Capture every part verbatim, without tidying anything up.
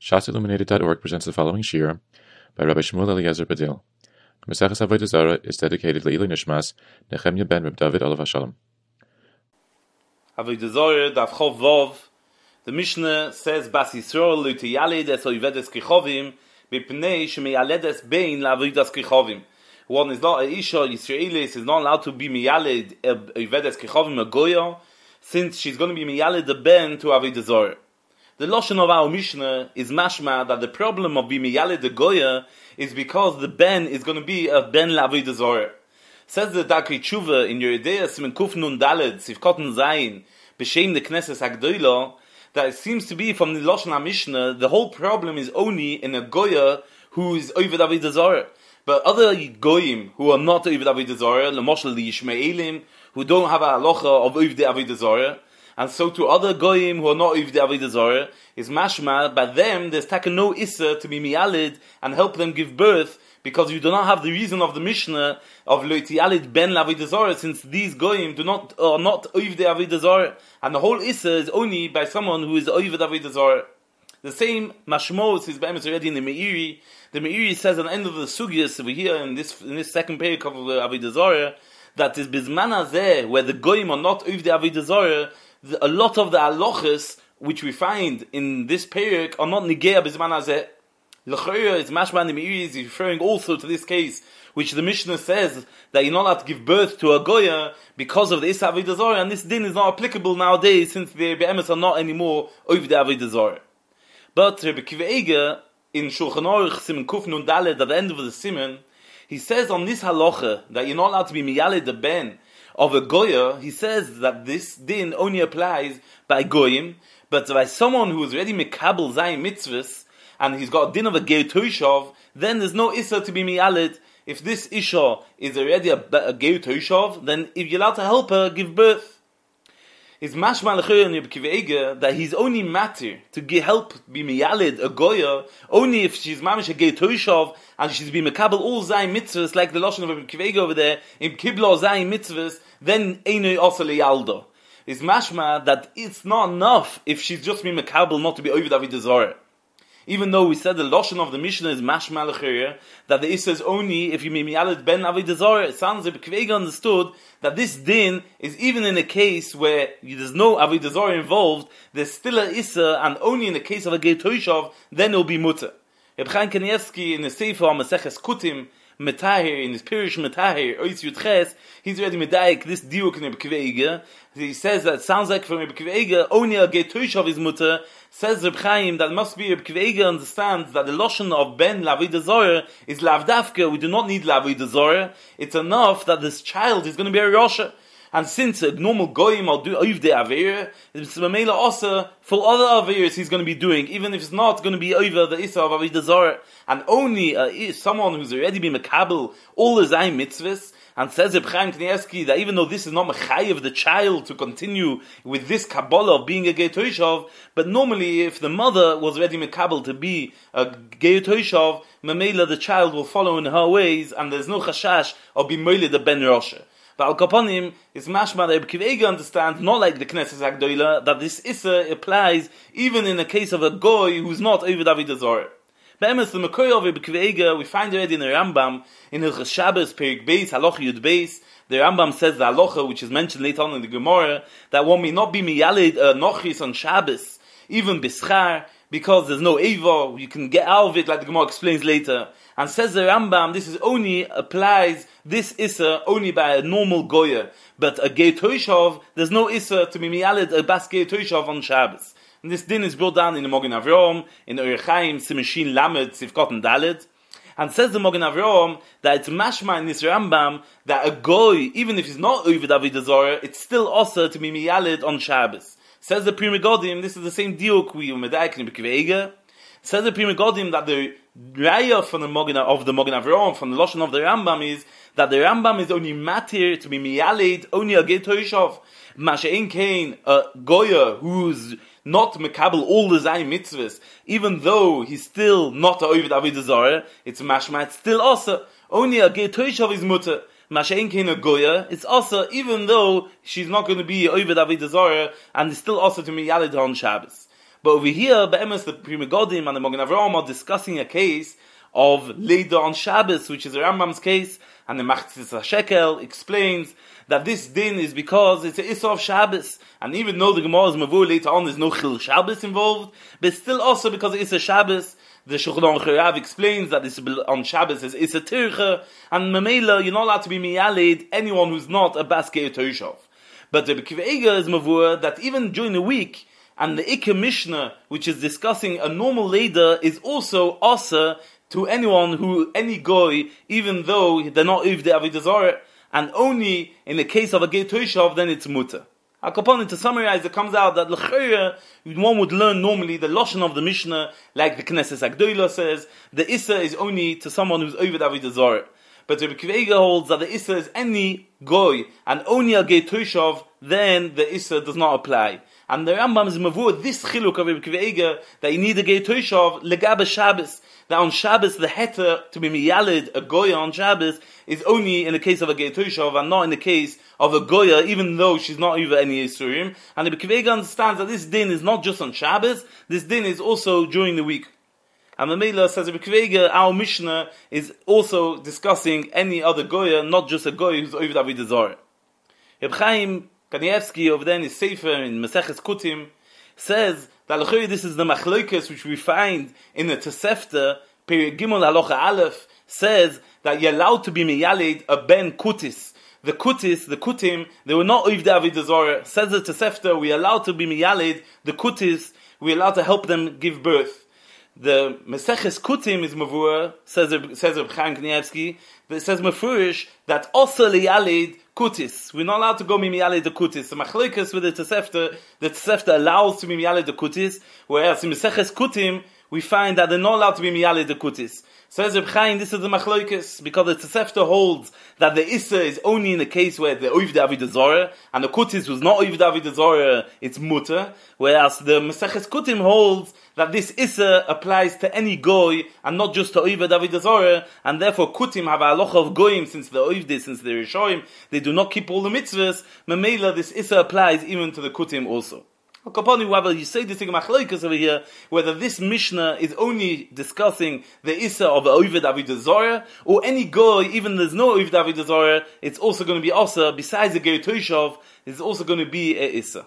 Shas Illuminated dot org presents the following shir by Rabbi Shmuel Eliezer Badil. Maseches Avodah Zarah is dedicated Le'ilui Nishmas Nechemya ben Reb David Olav HaShalom. Avodah Zarah Daf Chov Vov. The Mishnah says Bas Yisrael lo tiyaled es oivedes kichovim b'pnei shemeyaledes bein la'avodas kichovim. One is not a isha Yisraelis is not allowed to be miyaled oivedes kichovim a goya, since she's going to be miyaled the ben to Avodah Zarah. The Lashon of our Mishnah is mashma that the problem of being miyaled the goya is because the ben is going to be a ben la'avodah zarah. Says the Darkei Tshuva in Yeridea Simen Kuf Nun Daled Sivkoten Zayin B'Shem the Knesses Hagdoila that it seems to be from the Lashon HaMishnah the whole problem is only in a goya who is oved avodah zarah. But other goyim who are not oved avodah zarah, l'moshel the Yishmaelim, who don't have a halacha of oved avodah zarah, and so to other goyim who are not oved avodah zarah, is mashma, by them there's taken no issa to be miyalid and help them give birth, because you do not have the reason of the Mishnah of lo tiyalid ben l'avodah zarah, since these goyim do not are not oved avodah zarah, and the whole issa is only by someone who is oved avodah zarah. The same mashmos is be'emes already in the Meiri. The Meiri says at the end of the sugyas over here in this in this second paragraph of avodah zarah that is bizman hazeh, where the goyim are not oved avodah zarah. A lot of the halachas which we find in this parak are not nigea bizman hazeh. L'chayra is mashma in the Meiri is referring also to this case, which the Mishnah says that you're not allowed to give birth to a goya because of the Issa Avodah Zarah, and this din is not applicable nowadays since the be'emes are not anymore over the Avodah Zarah. But Rebbe Akiva Eiger in Shulchan Aruch Simen Kuf Nun Daled at the end of the Simen, he says on this halacha that you're not allowed to be miyaled the ben of a goya. He says that this din only applies by goyim, but by someone who is already mekabel zayin mitzvahs and he's got a din of a ger toishav, then there's no issa to be miyaled. If this isha is already a, a ger toishav, then if you're allowed to help her give birth, it's mashma l'chayr in Rebbe Akiva Eiger that he's only matter to get help be miyaled a goya only if she's mamish a ger toishav and she's be mekabel all zayin mitzvahs, like the lashon of Rebbe Akiva Eiger over there in kibla zayin mitzvahs, then einoi also leyaldo. It's mashma that it's not enough if she's just be mekabel not to be over avodah zarah. Even though we said the Lashon of the Mishnah is mashma l'chayr, that the Issa is only if you may miyaled ben avodah zarah, it sounds like Akiva Eiger understood that this din is even in a case where there's no avodah zarah involved, there's still a Issa, and only in the case of a ger toishav, then it will be mutter. Reb Chaim Kanievsky in the Sefer Maseches Kutim, Metahir, in his Pirish Metahir, Ois Yudches, he's already medayik this diuk in Rebbe Akiva Eiger. He says that it sounds like from Rebbe Akiva Eiger, only a ger toishav is mutter. Says Reb Chaim that must be Rebbe Akiva Eiger understands that the loshon of ben l'avodah zarah is lavdafka. We do not need l'avodah zarah. It's enough that this child is going to be a rosha. And since a normal goyim will do ovdei aveir, it's mamela also for other aveirs he's going to be doing, even if it's not going to be over the issa of avodah zarah. And only uh, someone who's already been mekabel all the zayin mitzvahs. And says Reb Chaim Kanievsky that even though this is not mechayev the child to continue with this kabbalah of being a ger toishav, but normally if the mother was already mekabel to be a ger toishav, mamela the child will follow in her ways, and there's no chashash of being moiled the ben rosha. But al kaponim is mashma that Rebbe Akiva Eiger understands, not like the Knesses Hagdoila, that this issa applies even in the case of a goy who's not over avodah zarah. Be'emes the Mekoy of Rebbe Akiva Eiger we find already in the Rambam in Hilchos Shabbos Perik Beis Halacha Yud Beis. The Rambam says the halacha which is mentioned later on in the Gemara that one may not be miyaled uh, nochis on Shabbos even bischar because there's no eva, you can get out of it like the Gemara explains later. And says the Rambam this is only applies this issa only by a normal goya, but a ger toishav there's no issa to be miyaled a bas ger toishav on Shabbos. And this din is brought down in the Mogen Avraham, in Orach Chaim, Simeshin Lamed, Sivkot and Daled. And says the Mogen Avraham that it's mashma in this Rambam that a goy, even if he's not over avodah zarah, it's still also to be miyaled on Shabbos. Says the Pri Megadim, this is the same diuk we medayik in Rebbe Akiva Eiger. Says the Pri Megadim that the raya from the Mogen of the Mogen Avraham, from the Lashon of the Rambam, is that the Rambam is only matir to be miyaled only a ger toishav. Masha'in kain a goya who's not mekabel all the zayin mitzvahs, even though he's still not a oved avodah zarah, it's mashma, it's still also only a ger toishav is mutter. Masha'in kain a goya, it's also even though she's not going to be oved avodah zarah, and it's still also to be miyaled on Shabbos. But over here, Be'emes, the Pri Megadim and the Magen Avraham are discussing a case of Leida on Shabbos, which is a Rambam's case, and the Machtzis HaShekel explains that this din is because it's an Issa of Shabbos, and even though the Gemara is Mavur later on, there's no Chil Shabbos involved, but still also because it's a Shabbos, the Shulchan Aruch Rav explains that this on Shabbos is Issa Tircha, and Mamela, you're not allowed to be Miyalid anyone who's not a Baskei Toshov. But the Akiva Eiger is Mavur that even during the week, and the Ikke Mishnah, which is discussing a normal Leder, is also Asa to anyone who, any goy, even though they're not Uvdei Avodah Zarah, and only in the case of a Gei Toshav, then it's Mutter. Akaponim, to summarize, it comes out that L'chayra, one would learn normally the Lashon of the Mishnah, like the Knesset Agdoila says, the Issa is only to someone who's Uvdei Avodah Zarah. But the Akiva Eiger holds that the Issa is any goy, and only a Gei Toshav, then the Issa does not apply. And the Rambam is mavur this chiluk of Akiva Eiger that you need a Gei Toshav legabe Shabbos. That on Shabbos the heter to be miyalid a goya on Shabbos is only in the case of a Gei Toshav and not in the case of a goya, even though she's not over any Yisurim. And the Akiva Eiger understands that this din is not just on Shabbos. This din is also during the week. And the Mela says Akiva Eiger, our Mishnah is also discussing any other goya, not just a goya who's over Avodah Zarah. Reb Chaim Kanievsky over there in his Sefer in Maseches Kutim says that this is the machlokas which we find in the Tosefta, Perek Gimel Halacha Aleph, says that you're allowed to be miyalid a ben kutis. The kutis, the kutim, they were not Uvdei Avodah Zarah. Says the Tosefta, we're allowed to be miyalid the kutis, we're allowed to help them give birth. The Maseches Kutim is mavur, says says Reb Chaim Kanievsky, that says mafurish that also liyalid kutis. We're not allowed to go miyalid the kutis. The machlokas with the Tosefta, the Tosefta allows to be miyalid the kutis, whereas in Maseches Kutim we find that they're not allowed to be miyalid the kutis. Says Reb Chaim, this is the machlokas because the Tosefta holds that the Issa is only in the case where the Uvdei Avodah Zarah and the kutis was not Uvdei Avodah Zarah, it's mutter, whereas the Maseches Kutim holds that this Issa applies to any goy and not just to Uvdei Avodah Zarah, and therefore Kutim have a halacha of goyim since the Uvdei, since the Rishoim, they do not keep all the mitzvahs. Mamela, this Issa applies even to the Kutim also. Kapani, whether you say this thing machlokas over here, whether this Mishnah is only discussing the Issa of the Uvdei Avodah Zarah, or any goy, even there's no Uvdei Avodah Zarah, it's also going to be Asa, besides the Gei Toshav, it's also going to be a Issa.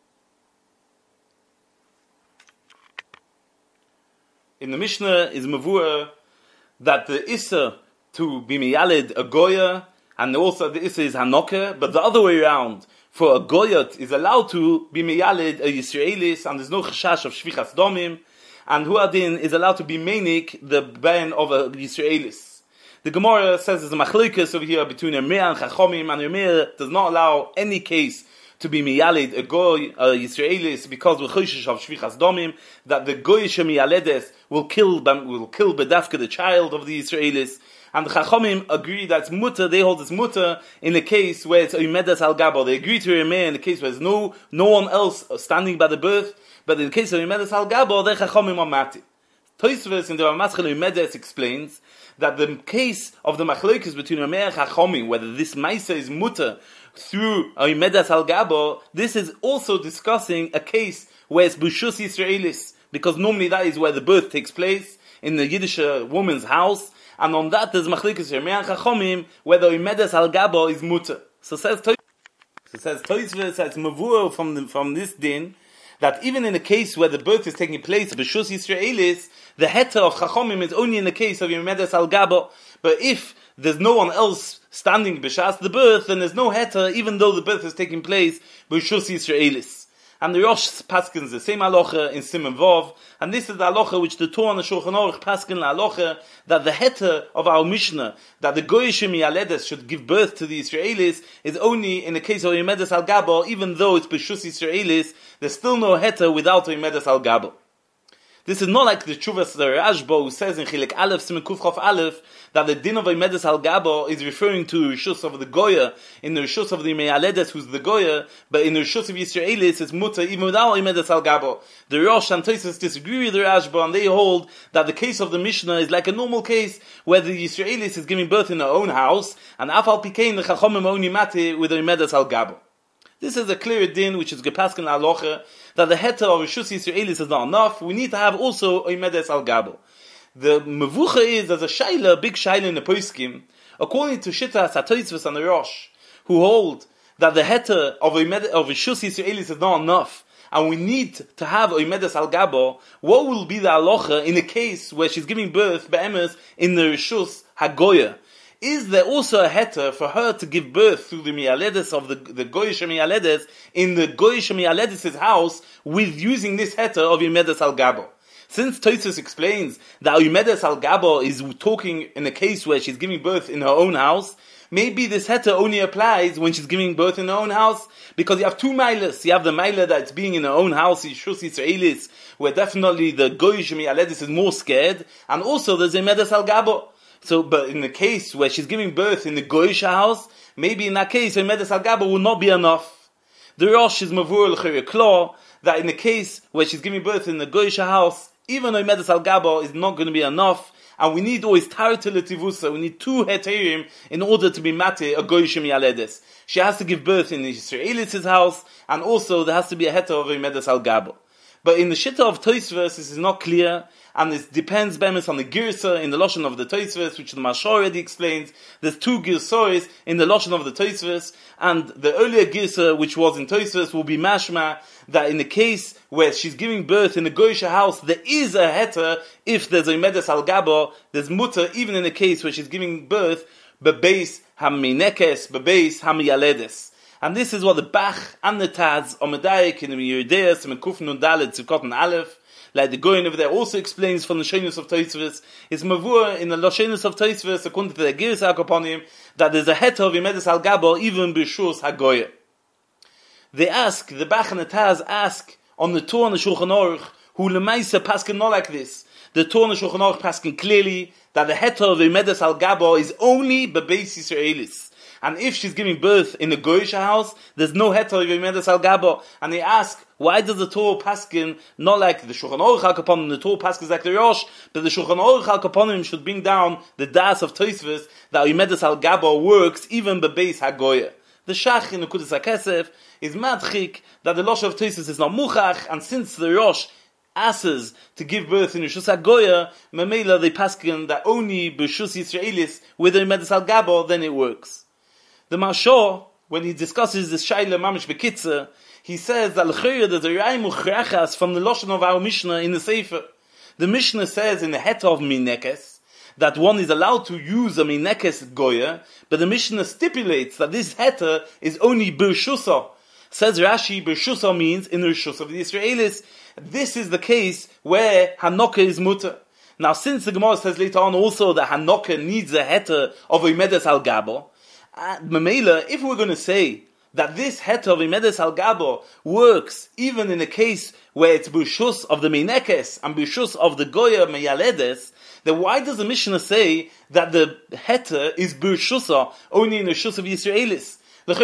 In the Mishnah is mavur that the Issa to be miyalid a goya, and also the Issa is hanokah, but the other way around, for a goyat is allowed to be miyalid a Yisraelis, and there's no chashash of shvichas domim, and huadin is allowed to be menik the ben of a Yisraelis. The Gemara says there's a machlokas over here between Ermeh and Chachomim, and Ermeh does not allow any case to be miyalid a goy a Yisraelis because we're choshesh of shvichas domim, that the goyish miyaledes will kill will kill bedafka the child of the Yisraelis. And the Chachomim agree that it's mutter, they hold it's mutter in the case where it's oimedas al gabo. They agree to Ermeh in the case where there's no no one else standing by the birth, but in the case of oimedas al gabo, the Chachomim are mati. Tosfos in the Ramaschel Oimedes explains that the case of the machlokes between Ermeh and Chachomim, whether this Maisa is mutter through oimedas al gabo, this is also discussing a case where it's bushus Yisraelis, because normally that is where the birth takes place in the Yiddish woman's house. And on that there's machlokes Ermeh and Chachomim whether oimedas al gabo is mutter. So says Tosfos, so says Tosfos, says mavur from the, from this din that even in a case where the birth is taking place b'shus Yisraelis, the heter of Chachomim is only in the case of oimedas al gabo. But if there's no one else standing b'shas the birth, then there's no heter even though the birth is taking place b'shus Yisraelis. And the Rosh paskins the same halacha in Siman Vav, and this is the halacha which the Torah and the Shulchan Aruch paskin the halacha that the heter of our Mishnah, that the goyishim yaledes should give birth to the Israelis, is only in the case of oimedas al gabo, even though it's b'shus Israelis, there's still no heter without oimedas al gabo. This is not like the Chuvas the Rashba who says in Chilek Aleph Siman Kuf Chof Aleph that the din of oimedas al gabo is referring to Rishus of the Goya, in the Rishus of the Me'aledes who's the Goya, but in the Rishus of Yisraelis it's mutter even without oimedas al gabo. The Rosh and Tosfos disagree with the Rashba and they hold that the case of the Mishnah is like a normal case where the Yisraelis is giving birth in their own house, and Afal Pikein the Chachomim only mate with oimedas al gabo. This is a clear din which is gepasken halacha that the heter of Rishus Yisraelis is not enough. We need to have also oimedes al gabo. The mevucha is as a shaila, a big shaila in the poskim, according to Shita Satoisvus and the Rosh, who hold that the heter of oimedes of Rishus Yisraelis is not enough, and we need to have oimedes al gabo. What will be the halacha in a case where she's giving birth be'emes in the Rishus Hagoya? Is there also a heter for her to give birth through the mialedes of the, the goyish mialedes in the goyish mialedes' house with using this heter of oimedes al gabo? Since Tosfos explains that oimedes al gabo is talking in a case where she's giving birth in her own house, maybe this heter only applies when she's giving birth in her own house, because you have two milas. You have the milah that's being in her own house, Yishus Yisraelis, where definitely the goyish mialedes is more scared, and also there's oimedes al gabo. So, but in the case where she's giving birth in the goyish house, maybe in that case, oimedes al gabo will not be enough. The Rosh is mavur l'chayr klar that in the case where she's giving birth in the goyish house, even oimedes al gabo is not going to be enough, and we need always tarta letivusa. We need two heterim in order to be mate a goyish mialedes. She has to give birth in the Yisraelis' house, and also there has to be a heter of oimedes al gabo. But in the Shitta of Tosfos, this is not clear, and it depends bemis on the girsa in the Lashon of the Tosfos, which the Mashal already explains. There's two girsois in the Lashon of the Tosfos, and the earlier girsa, which was in Tosfos, will be mashma, that in the case where she's giving birth in a goyish house, there is a heter if there's a oimedes al gabo, there's mutter, even in the case where she's giving birth, bebeis haminekes, bebeis hamiyaledes. And this is what the Bach and the Taz are medayik in the Yerideias and Mekuf Nun Dalet Zukot and Aleph, like the Goyen over there also explains from the Shonus of Tosfos, is mavur in the Shonus of Tosfos according to the Girs HaKoponim that there's a heter of oimedes al gabo even b'shus hagoya. They ask, the Bach and the Taz ask on the Torah and the Shulchan Aruch, who lemaisa paskin not like this. The Torah and the Shulchan Aruch paskin clearly that the heter of oimedes al gabo is only bebeis Yisraelis. And if she's giving birth in a goyish house, there's no heter of oimedes al gabo. And they ask, why does the Torah paskin not like the Shulchan Aruch HaKaponim? The Torah paskin is like the Rosh, but the Shulchan Aruch HaKaponim should bring down the das of Tosfos that oimedes al gabo works even bebeis hagoya. The Shach in the Nekudas HaKesef is madchik that the Losh of Tosfos is not muchach, and since the Rosh asks to give birth in Rishus Hagoya, memela they paskin that only b'shus Yisraelis with oimedes al gabo, then it works. The Mashal, when he discusses this Shaila Mamish Bekitzer, he says that l'chayr there's a Rai Muchrachas from the Lashon of our Mishnah in the Sefer. The Mishnah says in the heter of Minekes that one is allowed to use a Minekes Goya, but the Mishnah stipulates that this heter is only B'Shusa. Says Rashi, B'Shusa means in the Rishus of the Israelis. This is the case where Hanoka is mutter. Now, since the Gemara says later on also that Hanoka needs a heter of oimedes al gabo, Uh, Mamela, if we're going to say that this heter of oimedes al gabo works even in a case where it's b'shus of the meinekes and b'shus of the goya meyaledes, then why does the Mishnah say that the heter is b'shusa only in the shus of Yisraelis?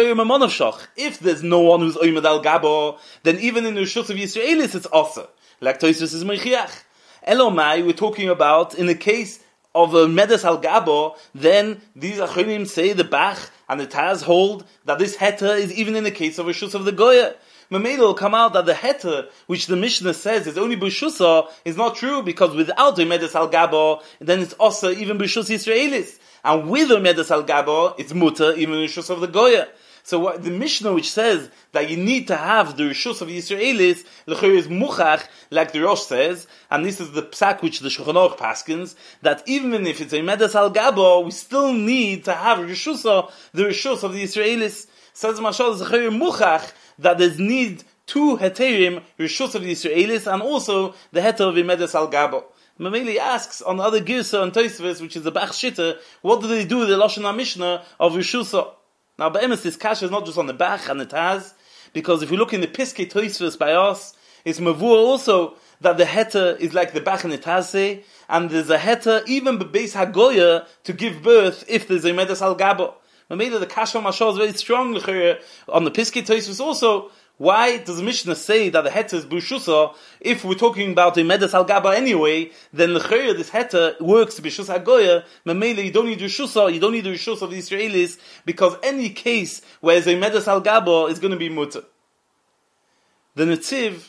If there's no one who's oimed al gabo, then even in the shus of Yisraelis it's also like Tosfos is mechiach. Elomai, we're talking about in the case of a medes al gabo, then these achronim say the Bach and the Taz hold that this heter is even in the case of a shus of the goya. Mamela will come out that the heter, which the Mishnah says is only b'shusa, is not true, because without a medes al gabo, then it's also even b'shus Yisraelis, and with a medes al gabo, it's mutter even in the shus of the goya. So what the Mishnah which says that you need to have the Rishus of Yisraelis, l'chayr is muchach, like the Rosh says, and this is the psak which the Shulchan Aruch paskins, that even if it's a medes al gabo, we still need to have Rishusa, the Rishus of the Yisraelis. Says Mashal, l'chayr muchach, that there's need two heterim, Rishus of the Yisraelis, and also the heter of a medes al gabo. Mameli asks on the other girsa and Tosfos, which is the Bach Shitta, what do they do with the Lashon HaMishnah of Rishusa? Now, Be'emes, this kasha is not just on the Bach and the Taz, because if we look in the Piskei Tosfos by us, it's mavur also that the heter is like the Bach and the Taz say, and there's a heter even bebeis hagoya to give birth if there's a medes al gabo. Maybe the kasha mashal is very strong on the Piskei Tosfos also. Why does the Mishnah say that the heter is b'shusa? If we're talking about a medas al gaba anyway, then l'chayr this heter works b'shus hagoya. Memele, you don't need rishusa, you don't need the rishus of the Israelis, because any case where there's a medas al gaba is going to be mutter. The Netziv,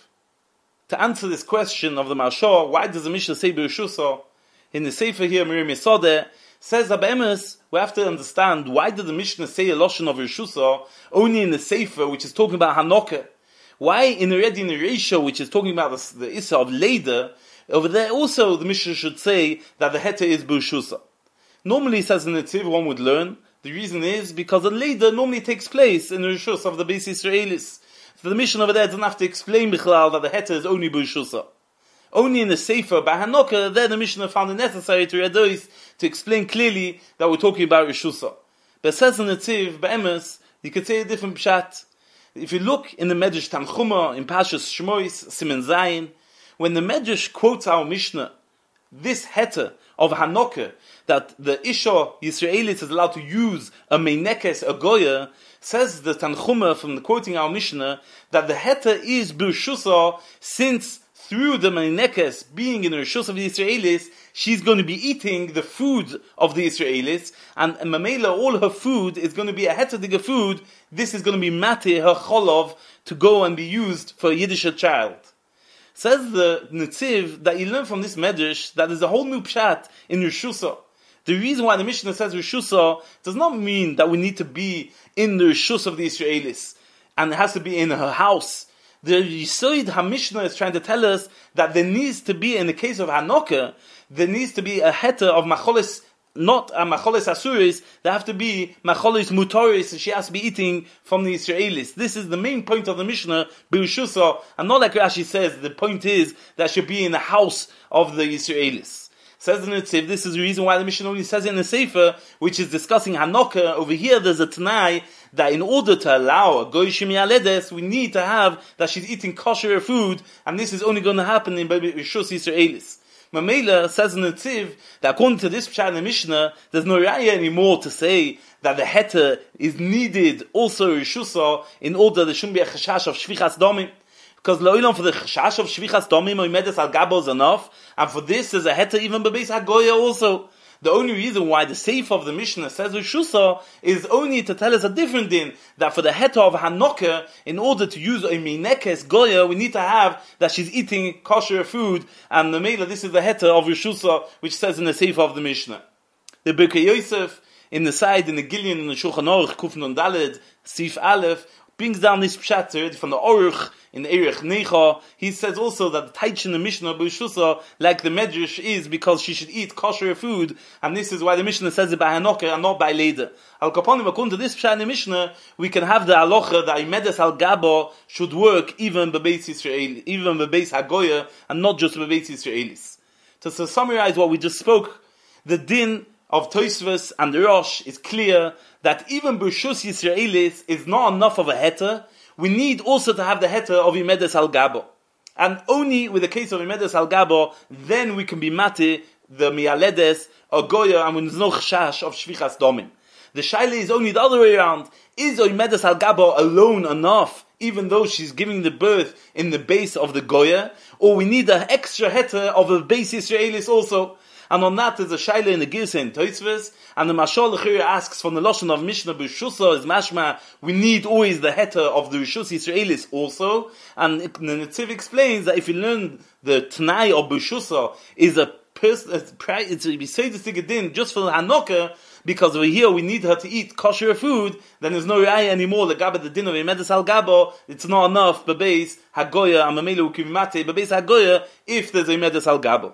to answer this question of the Marshal, why does the Mishnah say b'shusa? In the Sefer here, Miriam Yesodeh, says that be'emes, we have to understand why did the Mishnah say a loshon of Rishusa only in the Sefer, which is talking about Hanukkah. Why in already in the Reisha, which is talking about the, the Issa of Leder, over there also the Mishnah should say that the Heter is B'Rishusa. Normally, says in the Tiv, one would learn, the reason is because the Leder normally takes place in the Rishus of the Beis Yisraelis. So the Mishnah over there doesn't have to explain Bichlal that the Heter is only B'Rishusa. Only in the Sefer, by Hanukkah, there the Mishnah found it necessary to read to explain clearly that we're talking about Rishusa. But it says in the Tiv, Be'emes, you could say a different pshat. If you look in the Medrash Tanchuma, in Pashas Shmois, Simen Zayin, when the Medrash quotes our Mishnah, this heter of Hanukkah, that the Isha Yisraelis is allowed to use a meinekes, a goya, says the Tanchuma from the quoting our Mishnah, that the heter is B'Rishusa, since through the meinekes being in the Rishus of the Israelis, she's going to be eating the food of the Israelis, and Mamela, all her food is going to be a hetedige food. This is going to be mate, her cholov, to go and be used for a Yiddish child. Says the Netziv that you learn from this medrash that there's a whole new pshat in Rishusa. The reason why the Mishnah says Rishusa does not mean that we need to be in the Rishus of the Israelis, and it has to be in her house. The Yisoid HaMishnah is trying to tell us that there needs to be, in the case of Hanukkah, there needs to be a heter of macholis, not a macholis asuris, there have to be macholis mutoris, and she has to be eating from the Israelis. This is the main point of the Mishnah, B'Rishusa, and not like Rashi says, the point is that she should be in the house of the Israelis. Says the Netziv, this is the reason why the Mishnah only says it in the Sefer, which is discussing Hanukkah. Over here there's a Tanai, that in order to allow a goy shemiyaledes, we need to have that she's eating kosher food, and this is only going to happen in Rishus Yisraelis. Mamela says in the Tiv that according to this pshat in the Mishnah, there's no raya anymore to say that the heter is needed also Rishusa in order there shouldn't be a chashash of shvichas domim. Because lo'ilam for the chashash of shvichas domim or medes al gabo is enough, and for this there's a heter even bebeis hagoya also. The only reason why the Seif of the Mishnah says Rishusa is only to tell us a different din, that for the heter of Hanukkah, in order to use a meinekes goya, we need to have that she's eating kosher food, and the Mela, this is the heter of Rishusa, which says in the Seif of the Mishnah. The Birkei Yosef, in the side, in the Gillian, in the Shulchan Aruch, Kuf Nun Daled, Sif Aleph, brings down this pshat from the Aruch, in Erech Necha. He says also that the Taich in the Mishnah B'Rishusa, like the Medrash, is because she should eat kosher food, and this is why the Mishnah says it by Hanukkah and not by Leder. Al Kaponim, according to this pshat in the Mishnah, we can have the halacha that Imedes al Gabo should work even bebeis Yisrael, even bebeis Hagoya, and not just bebeis Yisraelis. So to summarize what we just spoke, the din of Tosfos and the Rosh is clear that even B'Rishus Yisraelis is not enough of a heter. We need also to have the heter of Imedes al Gabo. And only with the case of Imedes al Gabo, then we can be mate, the Mialedes, or Goya, and there's no chashash of Shvichas Domim. The Shaila is only the other way around. Is Imedes al Gabo alone enough, even though she's giving the birth in the base of the Goya? Or we need an extra heter of the base Yisraelis also? And on that there's a shaila in the Girsa in Tosfos, and the Mashal Lechira asks from the Lashon of Mishnah B'Rishusa is mashma, we need always the heter of the Rishus Yisraelis also, and the Netziv explains that if you learn the Tanai of B'Rishusa is a person, it's a B'Seidus din just for Hanukkah, because over here we need her to eat kosher food, then there's no raya anymore, the Gaba, the din of Imedes al Gabo, it's not enough, Bebeis Hagoya, and Mamelu Kivimate, Bebeis Hagoya, if there's Imedes al Gabo.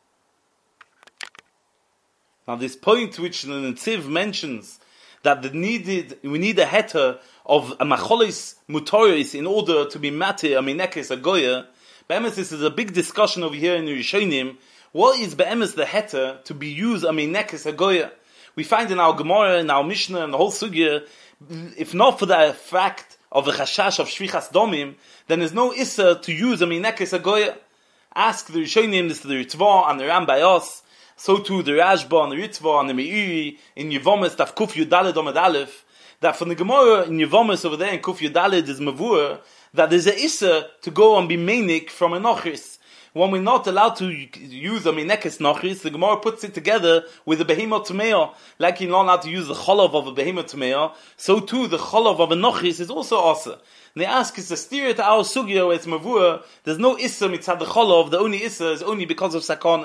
Now this point which the Netziv mentions, that the needed, we need a heter of a macholis mutoris in order to be mate, a minekes, a goya, be'emes this is a big discussion over here in the Rishonim. What is be'emes the heter to be used, a minekes, a goya? We find in our Gemara, in our Mishnah, and the whole sugya, if not for the fact of the chashash of shvichas domim, then there's no issa to use a minekes, a goya. Ask the Rishonim, this is the Ritva and the Ram Bayos, so too the Rashba and the Ritva and the Meiri in Yevomes Taf Kuf Yudaled Omad Aleph, that from the Gemara in Yevomes over there in Kuf Yudaled is Mavur, that there's a issa to go and be menik from a nochis. When we're not allowed to use a menekes nochis, the Gemara puts it together with a behemoth tameo. Like you're not allowed to use the cholov of a behemoth tameo, so too the cholov of a nochis is also asa. And they ask, is the steer to our sugya where it's mavur, there's no issa mitzad the cholov, the only issa is only because of sakana.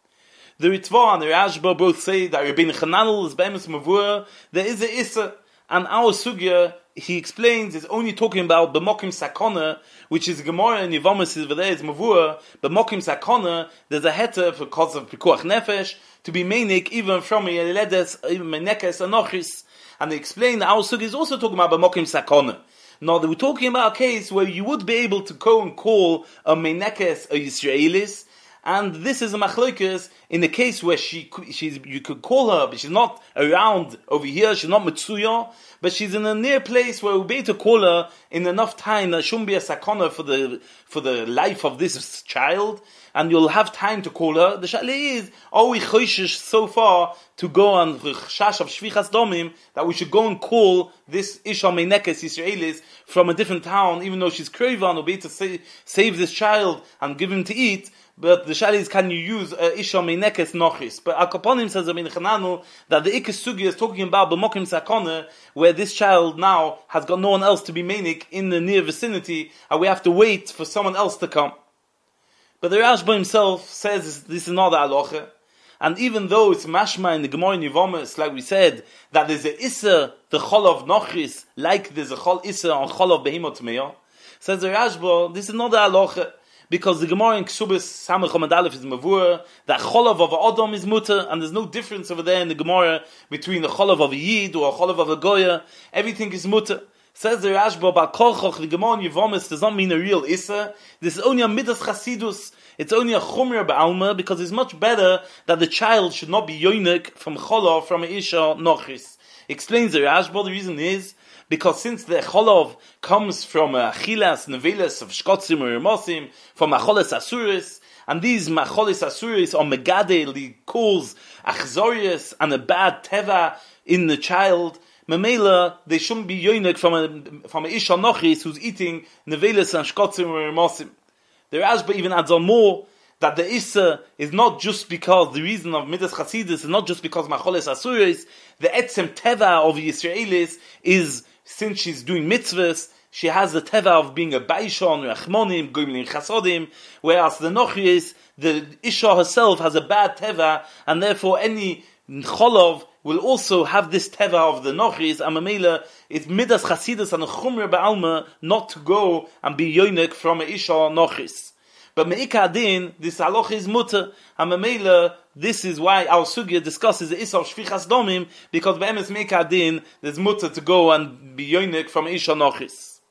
The Ritva and the Rashba both say that Rabbeinu Chananel is be'emes mavur, there is a issa, and our sugya, he explains, is only talking about b'mokim sakana, which is Gemara and Yevamis is there is mavur, b'mokim sakana, there's a heter for cause of pikuach nefesh, to be menik even from a yeledes, even menekes anochis. And they explain that our sugya is also talking about b'mokim sakana. Now, they were talking about a case where you would be able to go and call a menekes a Yisraelis, and this is a machlokes in the case where she, she's, you could call her, but she's not around over here, she's not Mitsuya, but she's in a near place where we'll be able to call her in enough time that shouldn't be a sakana for the, for the life of this child, and you'll have time to call her. The shale is, are we choishish so far to go on chash of shvichas domim that we should go and call this Isha Meinekes Yisraelis from a different town, even though she's kreva and will be able to save, save this child and give him to eat. But the shali is, can you use uh, Isha Meinekes Nochis? But Akaponim says, I mean, Chananu, that the Ikes Sugi is talking about B'mokim Sakone, where this child now has got no one else to be Meinik in the near vicinity, and we have to wait for someone else to come. But the Rashba himself says this is not the halacha. And even though it's mashma in the Gemara in Yevamis, like we said, that there's a Issa, the Chol of Nochis, like there's a Chol Issa on Chol of Behemot Meah, says the Rashba, this is not the halacha. Because the Gemara in Ksubis Samach Hamad Aleph is mavur, that cholav of a Adam is mutter, and there's no difference over there in the Gemara between the cholav of a Yid or a cholav of a Goya. Everything is mutter. Says the Rashba, Bal Kolchoch, the Gemara in Yevamis does not mean a real Issa. This is only a Midas Chasidus. It's only a Chumra Ba'alma, because it's much better that the child should not be yoinik from cholav, from a Isha Nochis. Explains the Rashba, the reason is, because since the cholov comes from a achilas neveles of shkotzim or mosim, from acholes asuris, and these macholes asuris are megadeli cause achzorius and a bad teva in the child, memela they shouldn't be yoinik from a from a isha nochis who's eating neveles and shkotzim or mosim. The Rashba even adds on more that the Issa is not just because the reason of Midas Chasidus is not just because macholes asuris, the etzem teva of Yisraelis is, since she's doing mitzvahs, she has the teva of being a baishon, rachmonim, goymlin chasodim, whereas the nochis, the Isha herself has a bad teva, and therefore any cholov will also have this teva of the nochis, and mamela, it's midas chasidus and a chumra ba'alma not to go and be yoinik from a Isha nochis. But me'ika adin, this halacha is mutter, and mamela, this is why our sugya discusses the Issa of Shvichas Domim, because be'emes me'ika adin, there's mutter to go and be yoinik from Isha Nochis.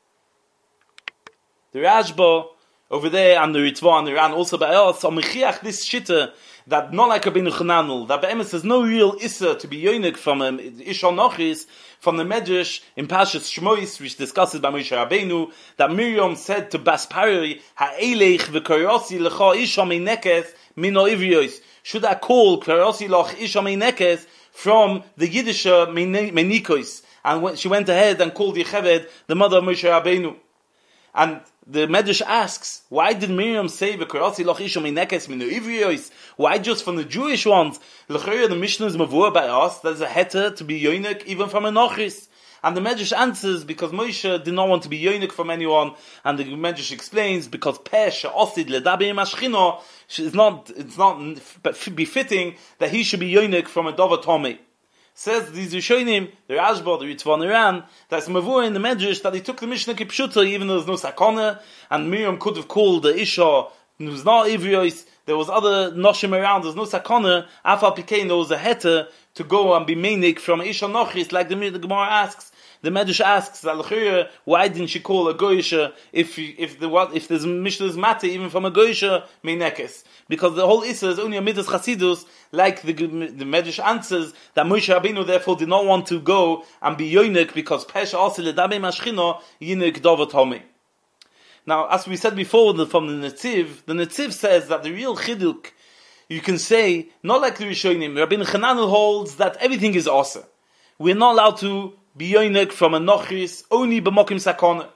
The Rashba, over there, and the Ritva, and the Ran, also by us, are mechiach this shitta, that not like Rabbeinu Chananel, that be'emes there's no real Issa to be yoinik from um, Isha Nochis, from the Medrash in Parshas Shmois, which discusses by Moshe Rabbeinu, that Miriam said to Bas Paroi, Ha'elech v'karyosi lecha Isha meinekes mino ivrios. Should I call karyosi lech Isha meinekes from the Yiddish menikos? And when she went ahead and called Yecheved, the mother of Moshe Rabbeinu. And the Medrash asks, why did Miriam say v'karyosi lech Isha meinekes mino ivrios? Why just from the Jewish ones? L'chayr, the Mishnah is mavur by us. There's a heter to be yoinik even from a nochis. And the Medrash answers because Moshe did not want to be yoinik from anyone. And the Medrash explains because pesh osid ledaber mashchino is not, it's not befitting that he should be yoinik from a dover tomei. Says these Rishonim, the Rashba, the Ritva, and the Ran, that's mavur in the Medrash that he took the Mishnah kipshuta even though there's no sakana, and Miriam could have called the Isha who's not ivrios. There was other noshim around, there's no sakana, afal pikein, there was a heter to go and be meinik from Isha Nochis, like the, the Gemara asks. The Medrash asks, why didn't she call a goyisha if if the what if there's Mishnah's matter even from a goyisha meinekes? Because the whole Issa is only a midas chasidus, like the the Medrash answers that Moshe Rabbeinu therefore did not want to go and be yoinik because pesha also ledabe mashchino yinik dovet homi. Now, as we said before from the Netziv, the Netziv says that the real chiduk, you can say, not like the Rishonim, Rabbeinu Chananel holds that everything is asa. We're not allowed to be yoinik from a nochis, only b'mokim sakona.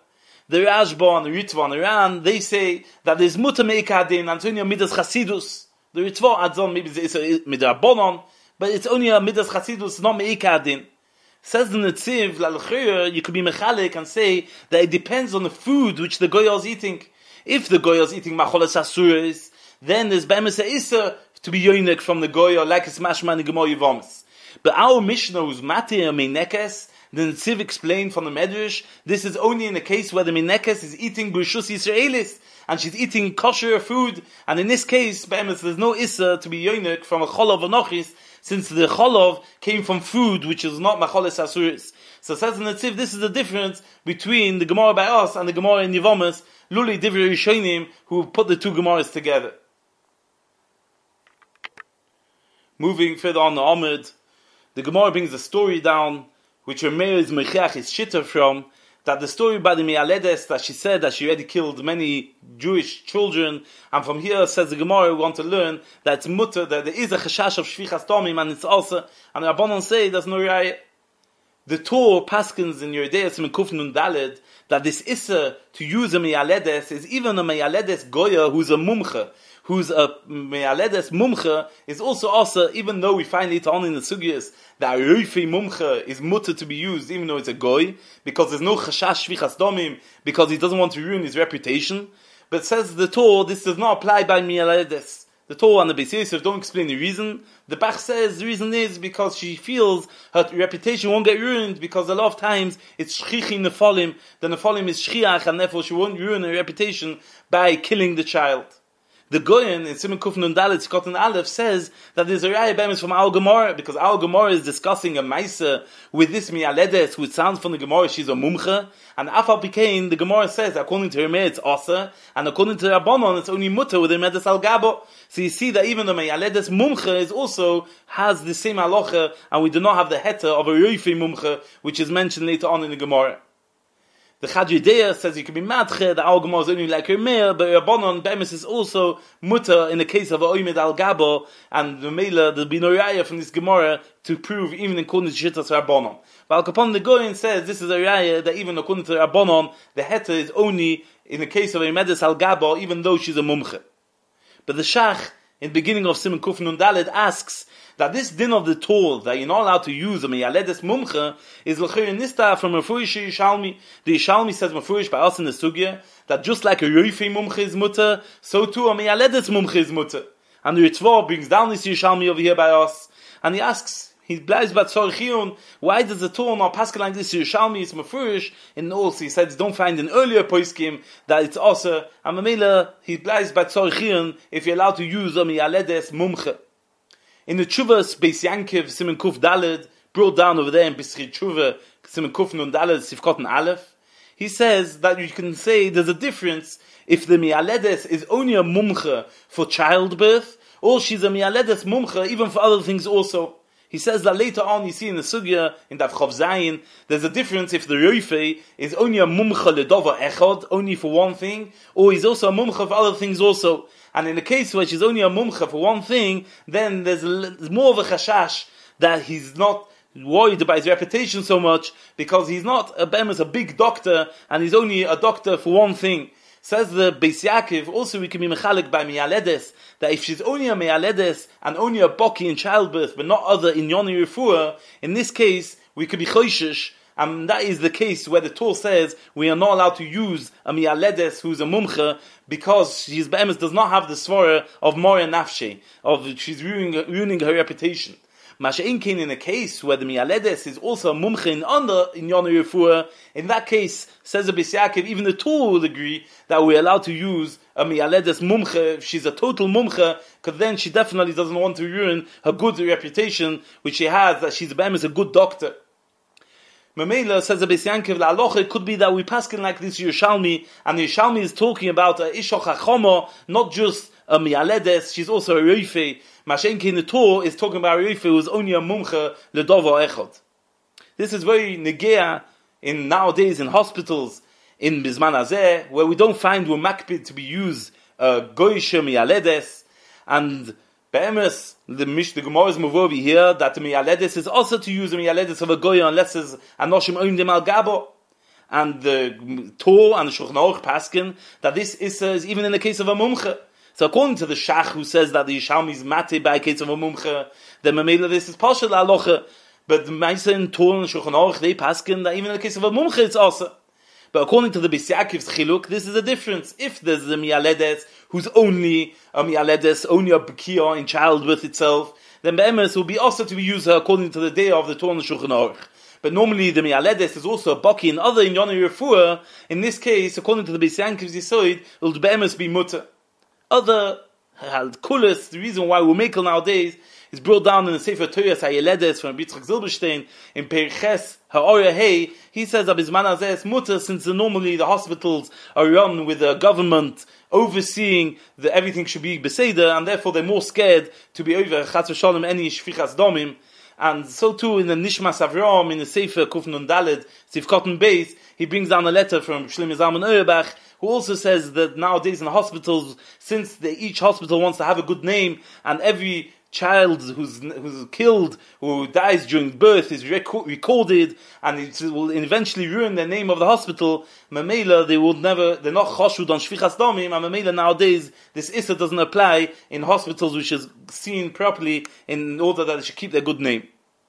the Rashba and the Ritva and Iran, they say that there's muta meika din, and it's only a midas chasidus. The Ritva adds on, maybe it's a midrabanon, but it's only a midas chasidus, not meika din. Says the Netziv, Lalchir, you could be mechalik and say that it depends on the food which the Goya is eating. If the Goya is eating macholas asuris, then there's be'emes ha'isa to be yoinek from the Goya, like it's mashma and Gemara Yevamis. But our Mishnah, who's matir meinekes, the Netziv explained from the Medrash, this is only in a case where the meinekes is eating b'rishus Yisraelis, and she's eating kosher food, and in this case, be'emes, there's no isa to be yoinek from a cholav anochis, since the cholov came from food which is not macholes asuris. So says the Netziv, this is the difference between the Gemara by us and the Gemara in Yevamis, Luli Divrei Rishonim, who put the two Gemaras together. Moving further on the Amud, the Gemara brings a story down, which Rameir is Mechiach is shitter from, that the story by the Me'aledes, that she said that she already killed many Jewish children, and from here, says the Gemara, we want to learn that it's mutter, that there is a chashash of shvichas damim, and it's also, and the Rabbanon say, there's no raya. The Torah paskins in Yeridei Siman Kuf Nun Daled, that this issa to use a Me'aledes is even a Me'aledes Goya who's a mumcha, who's a Me'aledes mumcha, is also also, even though we find later on in the Sugyas, that a Yoifi mumcha is mutter to be used, even though it's a goy, because there's no chashash shvichas damim, because he doesn't want to ruin his reputation. But says the Torah, this does not apply by Me'aledes. The Torah and the Beis Yosef don't explain the reason. The Bach says the reason is because she feels her reputation won't get ruined, because a lot of times it's shchichi nefalim, the nefalim is shchiach, and therefore she won't ruin her reputation by killing the child. The Goyen in Siman Kuf Nun Dalet Skotan Aleph says that there's a raya bemis from Al Gemara, because Al Gemara is discussing a Maisa with this Me'aledes, which sounds from the Gemara she's a mumcha, and Afal Pikein, the Gemara says according to her Meir it's Asa, and according to Rabbanon it's only mutter with her Medes Al Gabo. So you see that even the Me'aledes mumcha is also has the same halacha, and we do not have the heta of a Yoifi mumcha, which is mentioned later on in the Gemara. The Chadrideya says you can be matche, the Al Gemara is only like her Meir, but Rabbanon Bemis is also mutter in the case of a Oimed Al Gabo, and the Mela, there'll be no raya from this Gemara to prove even according to Shittas Rabbanon. But Al Kapon the Goyen says this is a raya that even according to Rabbanon, the heta is only in the case of a Medes Al Gabo, even though she's a mumche. But the Shach, in the beginning of Siman Kuf Nun Daled, asks that this din of the tool that you're not allowed to use a Me'aledes mumcha is l'chayr nista from Mefurish Yishalmi. The Yishalmi says Mefurish by us in the Sugya that just like a Yoifi mumcha is mutter, so too a Me'aledes mumcha is mutter. And the Ritva brings down this Yishalmi over here by us, and he asks, he blames about Tzorchiyun, why does the Torah not pass like this Yishalmi is Mefurish? And also he says don't find an earlier poskim that it's also, and Mamela, he blames about Tzorchiyun if you're allowed to use a Me'aledes mumcha. In the Tshuvas, Beis Yankiv, Siman Kuf Daled, brought down over there in Pesachit Tshuva, Siman Kuf Nun Daled, Sifkot and Aleph, he says that you can say there's a difference if the Me'aledes is only a mumcha for childbirth, or she's a Me'aledes mumcha even for other things also. He says that later on you see in the Sugya, in Daf Chav Zayin, there's a difference if the Roifei is only a mumcha ledova echad, only for one thing, or he's also a mumcha for other things also. And in the case where she's only a mumcha for one thing, then there's, a, there's more of a chashash that he's not worried about his reputation so much, because he's not a bemis, a big doctor, and he's only a doctor for one thing. Says the Beis Yaakov, also we can be mechalik by Me'aledes, that if she's only a Me'aledes and only a boki in childbirth, but not other in Yoni Refuah, in this case, we could be choishish, and that is the case where the Torah says we are not allowed to use a Me'aledes who's a mumcha, because she's be'emes does not have the svara of Moria Nafshe, of she's ruining, ruining her reputation. Masha'in came in a case where the Me'aledes is also a mumcha in under in Yoni Refuah. In that case, says the Beis Yaakov, even the Torah will agree that we're allowed to use a Me'aledes mumcha if she's a total mumcha, because then she definitely doesn't want to ruin her good reputation, which she has, that she's a a good doctor. Mamela says the Beis Yaakov, la alocha, it could be that we paskin like this Yerushalmi, and the Yerushalmi is talking about a Isha Chachoma, not just a Me'aledes, she's also a Roifei. Mashenki in the Torah is talking about a Roifei who is only a mumcha ledova echad. This is very negea in nowadays in hospitals, in Bizman Hazeh, where we don't find Umakpid to be used uh, Goyisha Me'aledes, and Be'emes, the Mish, the Gemara is Mavovi here, that the Me'aledes is also to use a Me'aledes of a Goya unless it's Anoshim Oindim Al Gabo. and the Torah and the Shulchan Aruch paskin that this issa is even in the case of a mumche. So according to the Shach who says that the Yishalmi is mate by a case of a mumche, then Mamela this is partial aloche. But the Maisa in Torah and Shulchan Aruch they paskin that even in the case of a mumche it's also. But according to the Beis Yaakiv's chiluk, this is a difference. If there's a mialedes who's only a mialedes, only a bekia in childbirth itself, then be'emes will be also to be used according to the day of the Torah and Shulchan Aruch. But normally the mialedes is also a baki in other in Yonah Refuah. In this case, according to the Beis Yaakiv's yisoid, it will be'emes be mutter. Other kulis, the reason why we make it nowadays is brought down in the Sefer Torah Hayeledes from Yitzchak Zilberstein in Periches Ha'orah Hey. He says that Bisman Hazeh is mutter since the, normally the hospitals are run with the government overseeing that everything should be beseder, and therefore they're more scared to be over Chatz v'Shalom any shfichas domim. And so too in the Nishmas Avraham in the Sefer Kuf Nun Daled Sivkotten Beis, he brings down a letter from Shlomo Zalman Auerbach, who also says that nowadays in the hospitals, since they, each hospital wants to have a good name, and every child who's who's killed, who dies during birth, is rec- recorded, and it will eventually ruin the name of the hospital. Mamela, they will never, they're not choshud on shvichas damim, and Mamela nowadays, this issa doesn't apply in hospitals which is seen properly in order that they should keep their good name.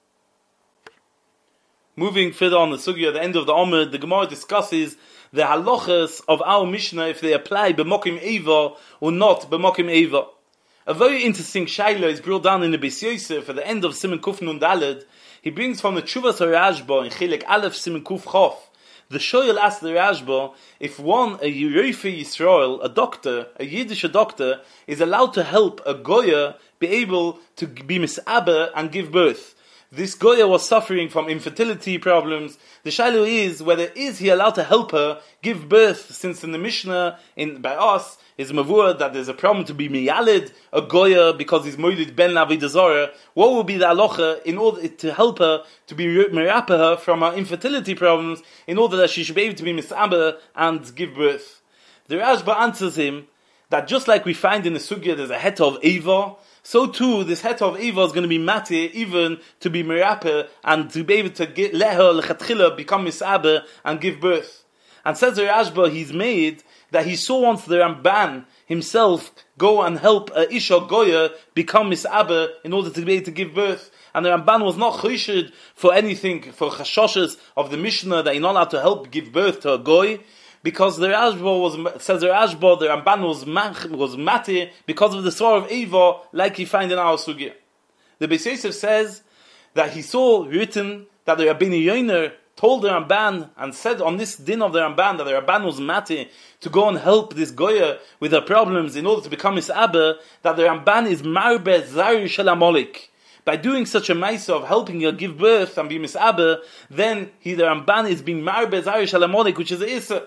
Moving further on the sugya, at the end of the Amud, the Gemara discusses the halachas of our Mishnah if they apply b'mokim eva or not b'mokim eva. A very interesting shaila is brought down in the Beis Yosef at the end of Siman Kuf Nun Daled. He brings from the Tshuvas HaRashba in Chilek Aleph Siman Kuf Chof. The Shoyel asked the Rashba if one, a Yerofe Yisrael, a doctor, a Yiddish doctor, is allowed to help a Goya be able to be mis'aber and give birth. This Goya was suffering from infertility problems. The shaila is whether is he allowed to help her give birth, since in the Mishnah in by us is mavur that there's a problem to be miyalid a Goya because he's moilid ben avodah zarah. What would be the halacha in order to help her to be merapeh her from her infertility problems in order that she should be able to be misaber and give birth? The Rashba answers him that just like we find in the sugya there's a het of eva, so too this het of eva is going to be mate even to be merapeh and to be able to get, let her lechatchila become misaber and give birth. And says the Rashba, he's made that he saw once the Ramban himself go and help a Isha Goya become Mis'aber in order to be able to give birth. And the Ramban was not choshed for anything, for chashoshes of the Mishnah that you're not allowed to help give birth to a Goy, because the Rashba was, says the Rashba, the Ramban was mach, was mate because of the Svar of Eva, like you find in our Sugya. The Beis Yosef says that he saw written that the Rabbeinu Yoiner told the Ramban and said on this din of the Ramban that the Ramban was mati to go and help this Goya with her problems in order to become Mis'aber, that the Ramban is marbe zari shel amolik. By doing such a ma'isa of helping her give birth and be Mis'aber, then he, the Ramban, is being marbe zari shel amolik, which is a Issa.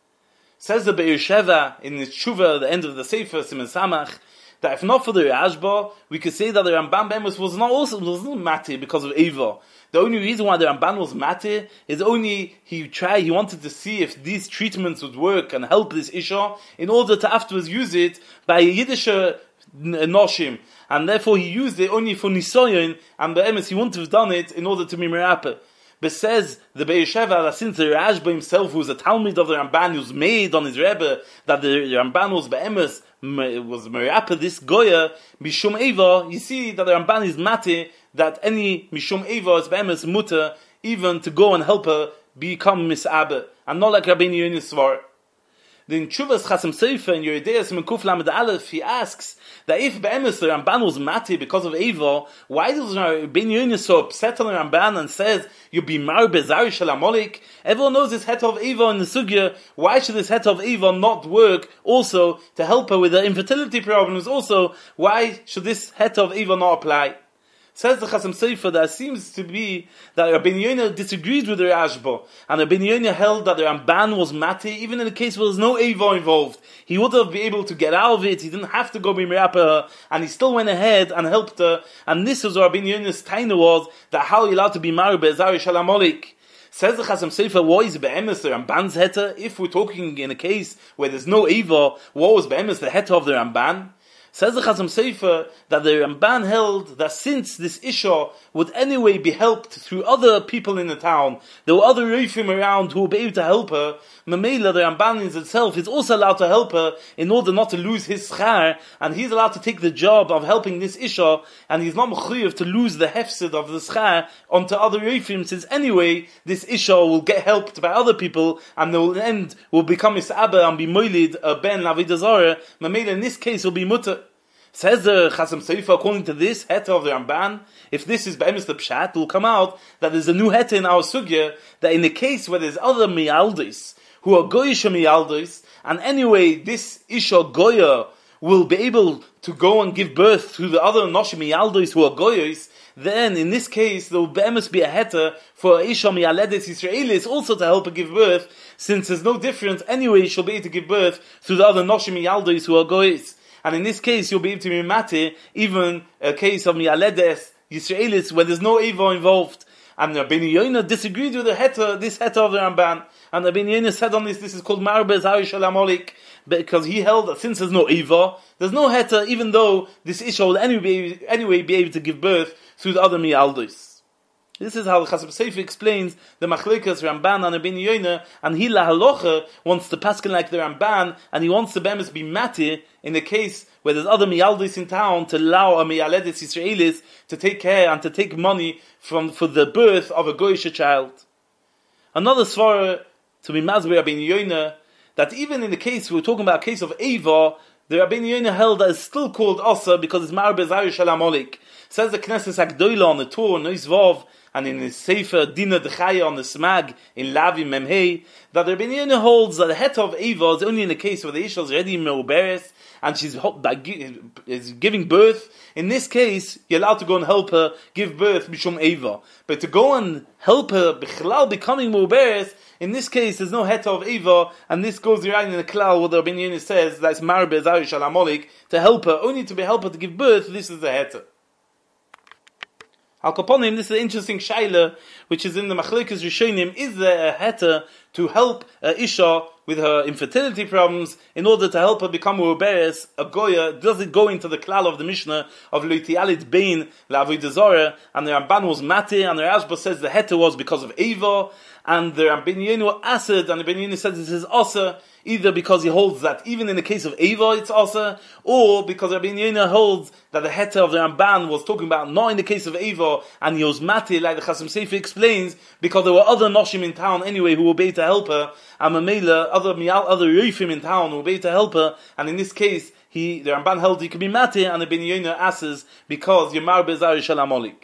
Says the Be'er Sheva in his Tshuva at the end of the Sefer Siman Samach, that if not for the Rashba, we could say that the Ramban Be'emes was not also was not mati because of Eva. The only reason why the Ramban was mati is only he tried, he wanted to see if these treatments would work and help this Isha in order to afterwards use it by Yiddish Noshim. And therefore he used it only for Nisoyon, and Be'emes he wouldn't have done it in order to be Merapeh. But says the Be'er Sheva that since the Rashba himself, who was a Talmud of the Ramban, who's made on his Rebbe, that the Ramban was Be'emes, was Merapeh this Goya, Mishum Eva, you see that the Ramban is mati, that any Mishum Eva is Be'emes mutter, even to go and help her become Mis'aber, and not like Rabbeinu Yoiner Svar. The Tshuvas Chasam Sofer in Yeridea Siman Kuf Lamed Aleph, he asks that if Be'emes the Ramban was mati because of Eva, why does Rabbeinu Yoiner so upset on the Ramban and says you be mar bezari shel amolik? Everyone knows this het of Eva in the sugya. Why should this het of Eva not work also to help her with her infertility problems? Also, why should this het of Eva not apply? Says the Chasam Sofer that it seems to be that Rabbeinu Yoiner disagreed with the Rashba, and Rabbeinu Yoiner held that the Ramban was mati even in the case where there's no Eva involved. He would have been able to get out of it. He didn't have to go be merapeh her, and he still went ahead and helped her. And this was what Rabbeinu Yoiner's taina was, that how are you allowed to be married be'ezari shel amolik? Says the Chasam Sofer, what is be'emes the Ramban's heta? If we're talking in a case where there's no Eva, what was be'emes the heta of the Ramban? Says the Chasam Sofer that the Ramban held that since this Isha would anyway be helped through other people in the town, there were other Reifim around who would be able to help her, Mamela, the Ramban in itself is also allowed to help her in order not to lose his schar, and he's allowed to take the job of helping this Isha, and he's not mechuyev to lose the hefsid of the schar onto other Reifim, since anyway this Isha will get helped by other people, and in the end will become Is'aba and be moilid a ben Avodah Zarah. Mamela in this case will be mutter. Says the Chasam Sofer, according to this heta of the Ramban, if this is be'emes the pshat, it will come out that there's a new heta in our sugya, that in the case where there's other miyaldis, who are goyish miyaldis, and anyway this isha goya will be able to go and give birth to the other noshim miyaldis who are goyis, then in this case there will be'emes be a heta for isha miyaledes Yisraelis also to help her give birth, since there's no difference, anyway she'll be able to give birth to the other noshim miyaldis who are goyis. And in this case, you'll be able to be mate, even a case of Mialedes, Yisraelis, where there's no Eva involved. And Rabbeinu Yoina disagreed with the heta, this heta of the Ramban. And Rabbeinu Yoina said on this, this is called Marbe Zari Shalamolik, because he held that since there's no Eva, there's no heta, even though this Isha will anyway, anyway be able to give birth through the other Mialdis. This is how the Chasam Sofer explains the Machlekas Ramban and Rabbeinu Yoina, and he la halacha wants to paskin like the Ramban, and he wants the bemis be mati in the case where there's other miyaldis in town to allow a miyaledis Yisraelis to take care and to take money from for the birth of a goyish child. Another svara to be mazbe Rabbeinu Yoina, that even in the case we're talking about a case of Eva, the Rabbeinu Yoina held that it's still called Asa because it's Marbe Zari Shalamolik. Says the Knesset Hakdoila on the Torah, Nois Vav, and in his Sefer Dina Dechaya on the Smag in Lavi Memhei, that the Rabbeinu Yoina holds that the heta of Eva is only in the case where the Isha is already Meuberes and she's is giving birth. In this case, you're allowed to go and help her give birth Mishum Eva. But to go and help her Bichlal becoming Meuberes, in this case, there's no heta of Eva, and this goes right in the klal what the Rabbeinu Yoina says, that's Marbe Zari Shalamolik, to help her, only to be help her to give birth, this is the heta. Al Kaponim, this is an interesting shaila, which is in the Machlekas Rishonim, is there a heta to help a Isha with her infertility problems, in order to help her become Uberes, a Goya? Does it go into the klal of the Mishnah of Loitialit Bein La'avodah Zarah, and the Ramban was Mati, and the Rashba says the heta was because of Eva, and the Rabbeinu Yoina Asad, and the Rabbeinu Yoina says this is Asa, either because he holds that even in the case of Eva it's Asa, or because Rabbeinu Yoina holds that the heta of the Ramban was talking about not in the case of Eva, and he was Mati, like the Chasam Sofer explains, because there were other Noshim in town anyway who were able to help her, and Mamela, other other Reifim in town who were able to help her, and in this case, he the Ramban held he could be Mati, and the Rabbeinu Yoina asks because Yemar Bezari Shalamolik.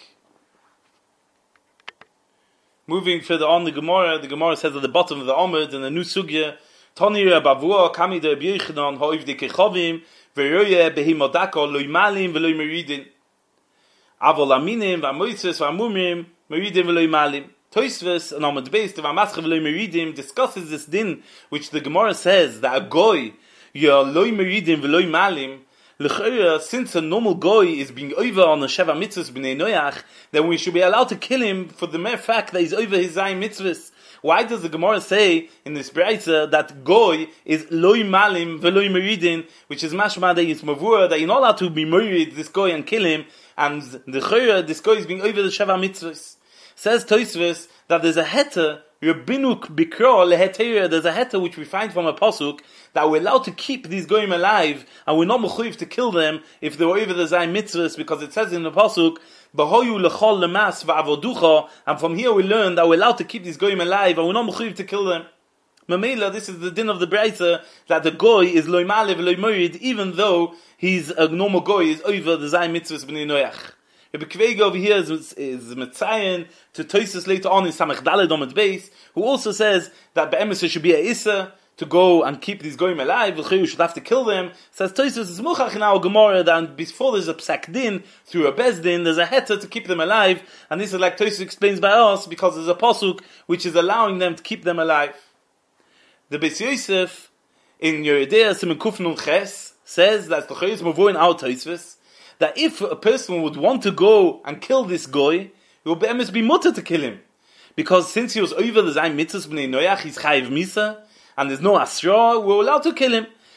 Moving further on, the Gemara, the Gemara says at the bottom of the Amud in the new sugya, Tonir Bavua Kami de Yechanan Hoiv de Kechavim Veroye Behimodako Loimalim Veloy Meridin Avolaminim Vamoises Vamumim Meridin Veloy Malim. Toisves and Amud Beis the Vamasch Veloy Meridim discusses this din which the Gemara says that a goy Ya Loy Meridin Veloy Malim. Since a normal goy is being over on the Sheva Mitzvahs B'nei Noach, then we should be allowed to kill him for the mere fact that he's over his Zayim Mitzvahs. Why does the Gemara say in this Braisa that goy is loy malim veloy meridin, which is mashma that it's mavura, that you're not allowed to be merid this goy and kill him, and the chayra, this goy is being over the Sheva Mitzvahs? Says Tosfos that there's a heta, Rabbinuk Bikra lehetera, there's a heta which we find from a pasuk that we're allowed to keep these goyim alive, and we're not mechuyev to kill them if they were over the Zayim Mitzvahs, because it says in the pasuk, B'hoyu lechol lemas va'avoducha, and from here we learn that we're allowed to keep these goyim alive, and we're not mechuyev to kill them. Mamela, this is the din of the Braisa, that the goy is loy malev loy morid, even though he's a normal goy, is over the Zayim Mitzvahs b'nei Noach. Rabbi Kvega over here is, is Metzayin to Tosfos later on in Samech Daled Amud Beis, who also says that be'emes should be a Issa to go and keep these goyim alive. You should have to kill them. Says Tosfos is muchach in our Gemara that before there's a psak din through a bezdin, there's a heta to keep them alive, and this is like Tosfos explains by us because there's a pasuk which is allowing them to keep them alive. The Beis Yosef in Yeridea Simen Kuf Nun Ches says that the Chayis Mavur in our Tosfos, that if a person would want to go and kill this goy, it would be, be mutter to kill him. Because since he was over the Zayim Mitzvahs B'nei Noach, he's chayiv misa, and there's no asra, we're allowed to kill him.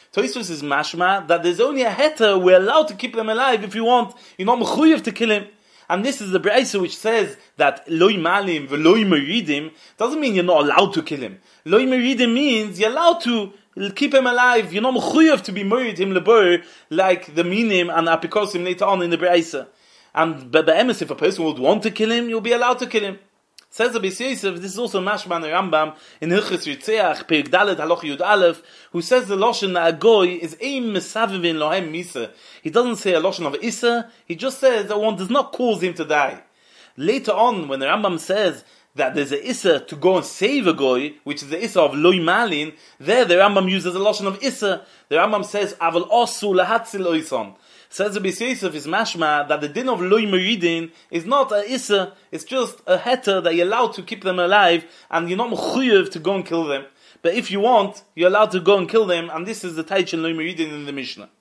Tosfos is mashma that there's only a heter, we're allowed to keep them alive if you want. You're not mechuyev to kill him. And this is the Braisa which says that loy malim v'loy meridim doesn't mean you're not allowed to kill him. Loy meridim means you're allowed to keep him alive. You're not mechuyev to be merid him lebur like the minim and apikosim later on in the Braisa. And be'emes, if a person would want to kill him, you'll be allowed to kill him. Says the Beis Yosef, this is also mashma in the Rambam in Hilchos Yitzeach, Perek Dalet Halacha Yud Aleph, who says the lashon that a goy is ein mesavivin lohem misa. He doesn't say a lashon of isa. He just says that one does not cause him to die. Later on, when the Rambam says that there's a issa to go and save a goy, which is the issa of loy malin, there the Rambam uses a lashon of issa. The Rambam says aval osu lahatzil oison. Says the Beis Yosef is mashma that the din of loy meridin is not a issa, it's just a heter that you're allowed to keep them alive and you're not mechuyev to go and kill them. But if you want, you're allowed to go and kill them, and this is the taich in loy meridin in the Mishnah.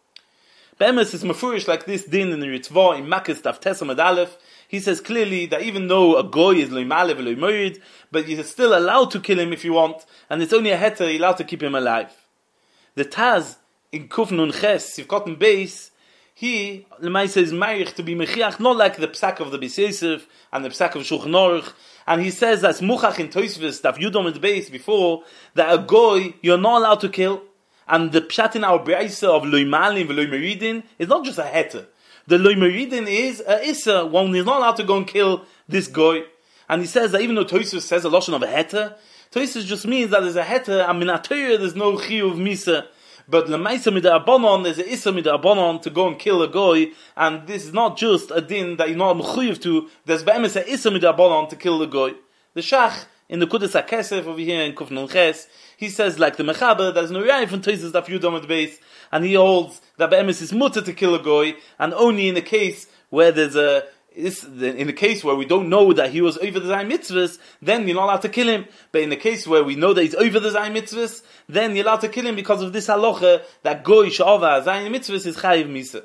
Be'emes is mafurish like this din in the Ritzvah in Makis Daf Tes Amud Aleph. He says clearly that even though a goy is loy malev and loy merid, but you're still allowed to kill him if you want, and it's only a heter you're allowed to keep him alive. The Taz in Kuf Nun Ches Sivkot Beis, he, Lemaisa, is marich to be mechiach, not like the psak of the Beis Yosef and the psak of Shulchan Aruch. And he says that's muchach in Tosfos, that Yudom and Beis before, that a goy, you're not allowed to kill. And the pshat in our Braisa of loy malim v'loy meridin is not just a heter. The loy meridin is a issa, one is not allowed to go and kill this goy. And he says that even though Tosfos says a loshon of a heter, Tosfos just means that there's a heter, and min ha-Torah there's no chiyuv misa. But l'maisa mid'abonon, there's a issa mid'abonon to go and kill a goy, and this is not just a din that you're not mechuyev to. There's be'emes a issa mid'abonon to kill the goy. The Shach in the Kudas HaKesef over here in Kuf Nun Ches, he says like the Mechaber, there's no raya from Tosfos Daf Yudom at Beis, and he holds that be'emes is mutter to kill a goy, and only in the case where there's a This, in the case where we don't know that he was over the Zayin Mitzvahs, then you're not allowed to kill him. But in the case where we know that he's over the Zayin Mitzvahs, then you're allowed to kill him because of this halacha that goy sha'ova Zayin Mitzvahs is chayiv misa.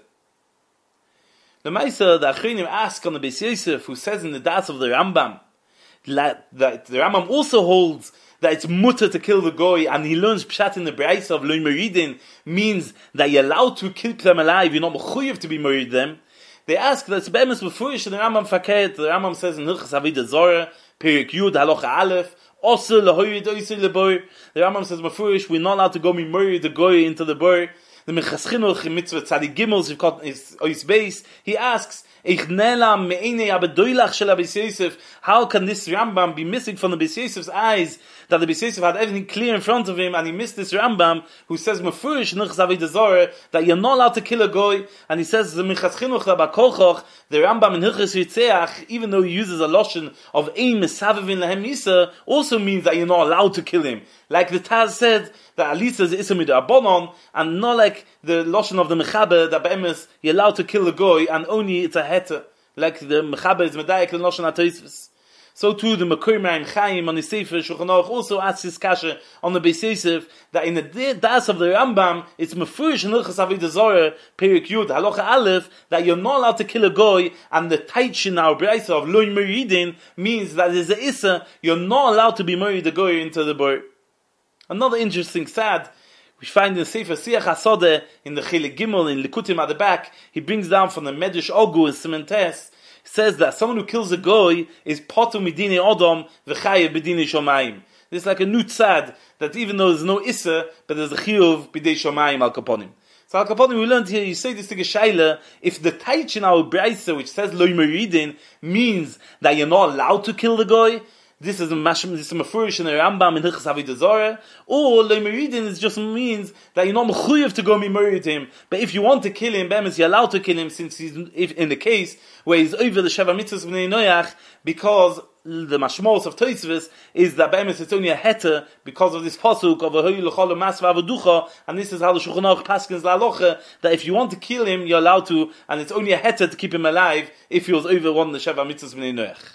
The Maisa, the Achronim ask on the Beis Yosef, who says in the Das of the Rambam, that, that the Rambam also holds that it's mutter to kill the goy, and he learns pshat in the Braisa of loy meridin means that you're allowed to keep them alive, you're not mechuyev to be merid them. They ask that's be'emes befurish, and the Rambam fakert. The Rambam says in Hilchos Avodah Zorah, Perek Yud Halacha Aleph, Osur lehoyed oisur lebor. The Rambam says befurish, we're not allowed to go mimuri the goy into the bor. The Mechas Chinuch in Mitzvah Tzadik Gimel is ois base. He asks, Ich nelam me'enei abedoilach shel Beis Yosef. How can this Rambam be missing from the Beis Yosef's eyes? That the Beis Yosef had everything clear in front of him, and he missed this Rambam who says mefurish in Hilchos Avodah Zorah that you're not allowed to kill a goy. And he says the Mechas Chinuch Bakochoch, the Rambam in Hilchos Yitzeach, even though he uses a loshon of ein mesavivin lehem misa, also means that you're not allowed to kill him. Like the Taz said that Alisa is issa mid'abonon, and not like the loshon of the Mechaber that be'emes you're allowed to kill a goy and only it's a heter. Like the Mechaber is medayek the loshon ha-Tosfos. So too the Makor Ma'im Chaim on his Sefer Shulchan Aruch also asks his kasha on the Beis Yosef that in the das of the Rambam it's mefurish in Hilchos Avodah Zorah Perek Yud Halacha Aleph that you're not allowed to kill a goy, and the taich in our Braisa of loy meridin means that there's a issa you're not allowed to be married the goy into the bor. Another interesting sad we find in the Sefer Siach HaSodeh in the Chelik Gimel in Likutim at the back, he brings down from the Medrash Ogu in Simentes, says that someone who kills a goy is potu midini odom v'chayev b'dini shomayim. This is like a new tzad, that even though there's no issa, but there's a chiyuv b'dei shomayim al kaponim. So al kaponim, we learned here, you say this to Geshaila, if the taich in our Braisa, which says loy meridin, means that you're not allowed to kill the goy, this is a mashim, this is a mefurish in the Rambam in Hilchos Avodah Zorah, or loy meridin is just means that you're not mechuyev to go merid him, but if you want to kill him, be'emes you're allowed to kill him, since he's if, in the case where he's over the Sheva Mitzvahs B'nei Noach, because the mashmos of Tosfos is that be'emes it's only a heter because of this pasuk of a hoyu l'chol mas v'avaducha, and this is how the Shulchan Aruch paskins la'alocha, that if you want to kill him, you're allowed to, and it's only a heter to keep him alive if he was over one of the Sheva Mitzvahs B'nei Noach.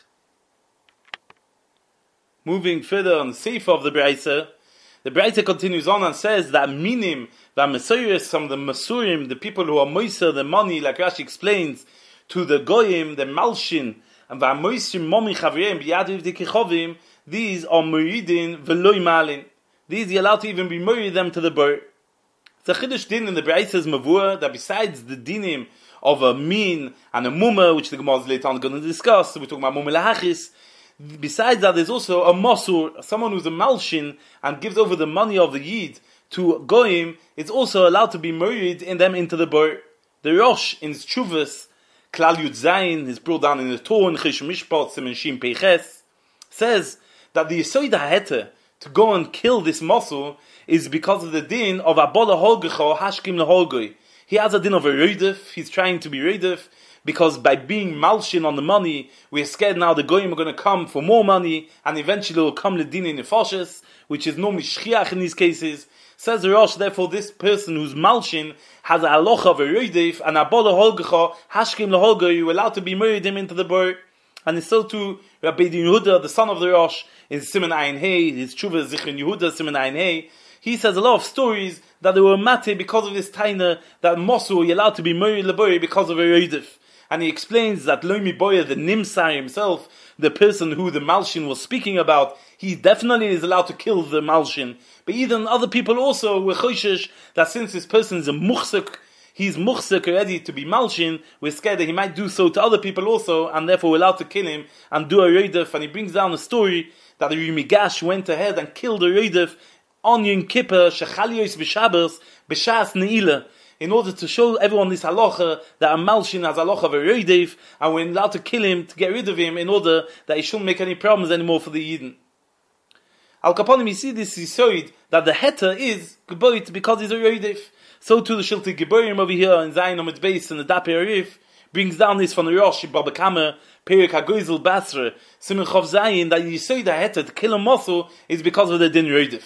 Moving further on the Sefer of the Braisa, the Braisa continues on and says that minim, that Mesiris, some of the Masurim, the people who are moiser, the money, like Rashi explains, to the Goyim, the Malshin, and V'amoisim momi chavreim b'yadiv dikichovim, these are muridin v'loy malin. These you're allowed to even be murid them to the bird. It's a chiddush din in the Braises Mavur that besides the dinim of a min and a mumma, which the Gemara is later on going to discuss, we're talking about mumma lahachis. Besides that, there's also a mosur, someone who's a malshin and gives over the money of the yid to goyim. It's also allowed to be married in them into the bar. The Rosh in Chuvas Klal Yud Zayin is brought down in the Torah in Chesh Mishpat Siman Shin Peiches, says that the Yisoid HaHeter to go and kill this mosur is because of the din of Abola Holgecha Hashkim Leholgoi. He has a din of a Reidef, he's trying to be Reidef, because by being malshin on the money, we're scared now the goyim are going to come for more money, and eventually will come Ledin in Nefoshes, which is normally Shchiach in these cases. Says the Rosh, therefore this person who's malshin has a halacha of a Reidef, and Abola Holgecha Hashkim Leholgoi, you're allowed to be married him into the bar. And it's so too Rabbi Din Yehuda, the son of the Rosh, in Siman Ayin Hey, his Tshuva Zichron Yehuda, Siman Ayin Hey. He says a lot of stories that they were mate because of this taina, that Mosul, you're allowed to be married leboi because of a Reidef. And he explains that Lomi Boya, the Nimsai himself, the person who the Malshin was speaking about, he definitely is allowed to kill the Malshin. But even other people also were choishish that since this person is a muchsek, he's muchsek already to be Malshin, we're scared that he might do so to other people also, and therefore we're allowed to kill him and do a Reidef. And he brings down a story that the Rimigash went ahead and killed a Reidef on Yom Kippur, Shechaliyos b'Shabbos, b'Shas Ne'ilah, in order to show everyone this halacha, that a malshin has halacha of a reidef, and we're allowed to kill him, to get rid of him, in order that he shouldn't make any problems anymore for the Yidden. Al Kaponim, you see this yisoid, that the heter is geboit because he's a reidef. So too the Shilti Geborim over here in Zayin Omid Beis and the Dapei Arif brings down this from the Rosh, Baba Kama, Perik HaGoizel Basra, Simen Chov Zayin, that yisoid the heter, to kill a mosul, is because of the din reidef.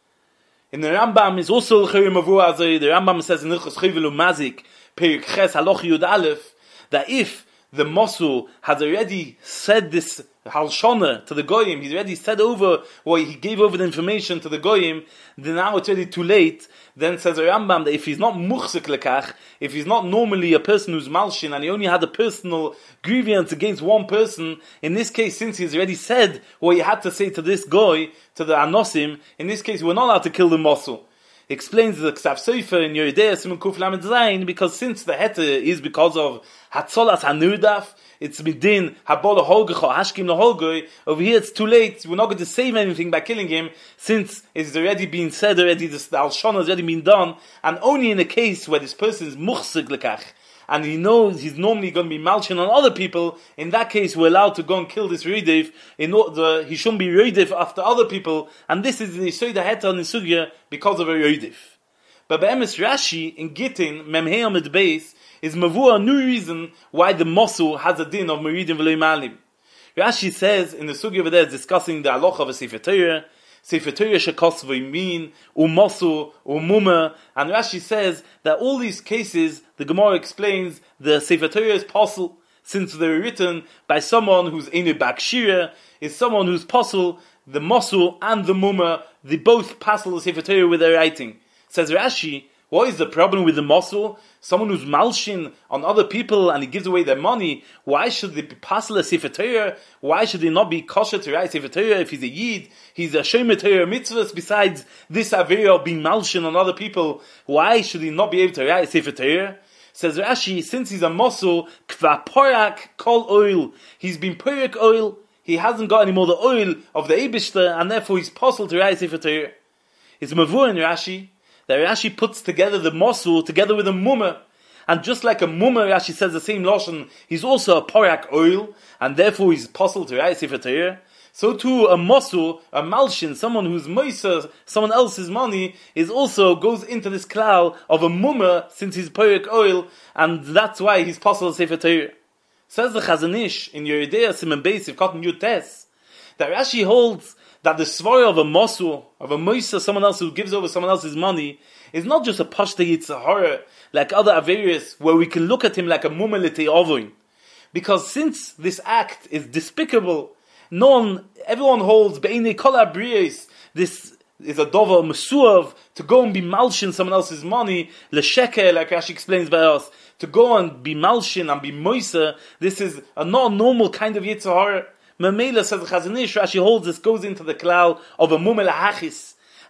In the Rambam is also L'Chirim Avu Azay. The Rambam says in Ilchos Chivelu Mazik, Perik Ches Haloch Yud Aleph, that if the Mosul has already said this Halshona to the Goyim, he's already said over, or he gave over the information to the Goyim, then now it's already too late. Then says the Rambam that if he's not Muchsik Lekach, if he's not normally a person who's Malshin, and he only had a personal grievance against one person, in this case, since he's already said what he had to say to this Goy, to the Anosim, in this case, we're not allowed to kill the Mosul. Explains the Ksav Sofer in Yeridea Siman Kuf Lamed Zayin, because since the Heter is because of Hatzolas HaNurdaf, it's Midin Habola Holgecha Hashkim Leholgoi. Over here it's too late. We're not going to save anything by killing him, since it's already been said already. This, the Alshon has already been done, and only in a case where this person is Muchsig Lekach, and he knows he's normally going to be malchin on other people, in that case we're allowed to go and kill this Reidef, in order he shouldn't be Reidef after other people, and this is the Yisoida Heter in Sugya because of a Reidef. But Be'emes Rashi in Gittin, Memhei Amid Beis, is Mavua a new reason why the Mosul has a din of Meridim V'loi Malim. Rashi says in the Sugya over there, discussing the halacha of a Sefer Torah, Sefer Torah shekos v'yimin, u'mosu, u'muma, and Rashi says that all these cases, the Gemara explains, the Sefer Torah is possible, since they were written by someone who's Einu Bakshira, is someone who's possible, the mosul and the muma, they both passel the Sefer Torah with their writing. Says Rashi, what is the problem with the mosul? Someone who's malshin on other people and he gives away their money, why should they be passel a Sefer Torah? Why should they not be kosher to write Sefer Torah if he's a Yid? He's a Shomer Torah mitzvahs besides this avera of being malshin on other people. Why should he not be able to write Sefer Torah? Says Rashi, since he's a mosul, kva porak kol oil. He's been porak oil. He hasn't got any more the oil of the Eibishter, and therefore he's possible to write Sefer Torah. It's mavur in Rashi that Rashi puts together the mosul together with a mumma, and just like a mumma, Rashi says the same lashon, he's also a porak oil, and therefore he's possible to write Sefer Torah. So too a mosul, a malshin, someone who's moiser, someone else's money, is also goes into this klal of a mumma since he's porak oil, and that's why he's possible to Sefer Torah. Says the Chazon Ish in Yeridea Siman Beis if Cotton Yutes that Rashi holds that the svara of a mosul, of a moiser, someone else who gives over someone else's money, is not just a pashta yitzahara like other averis where we can look at him like a mumma l'tei ovoin. Because since this act is despicable, no one, everyone holds be'inei kol habriyos, this is a dover mesuav, to go and be malshin someone else's money, l'sheker, like Rashi explains by us, to go and be malshin and be moiser, this is a not normal kind of yitzahara. Mamela says the Chazon Ish, Rashi holds this goes into the klal of a mumel hachis,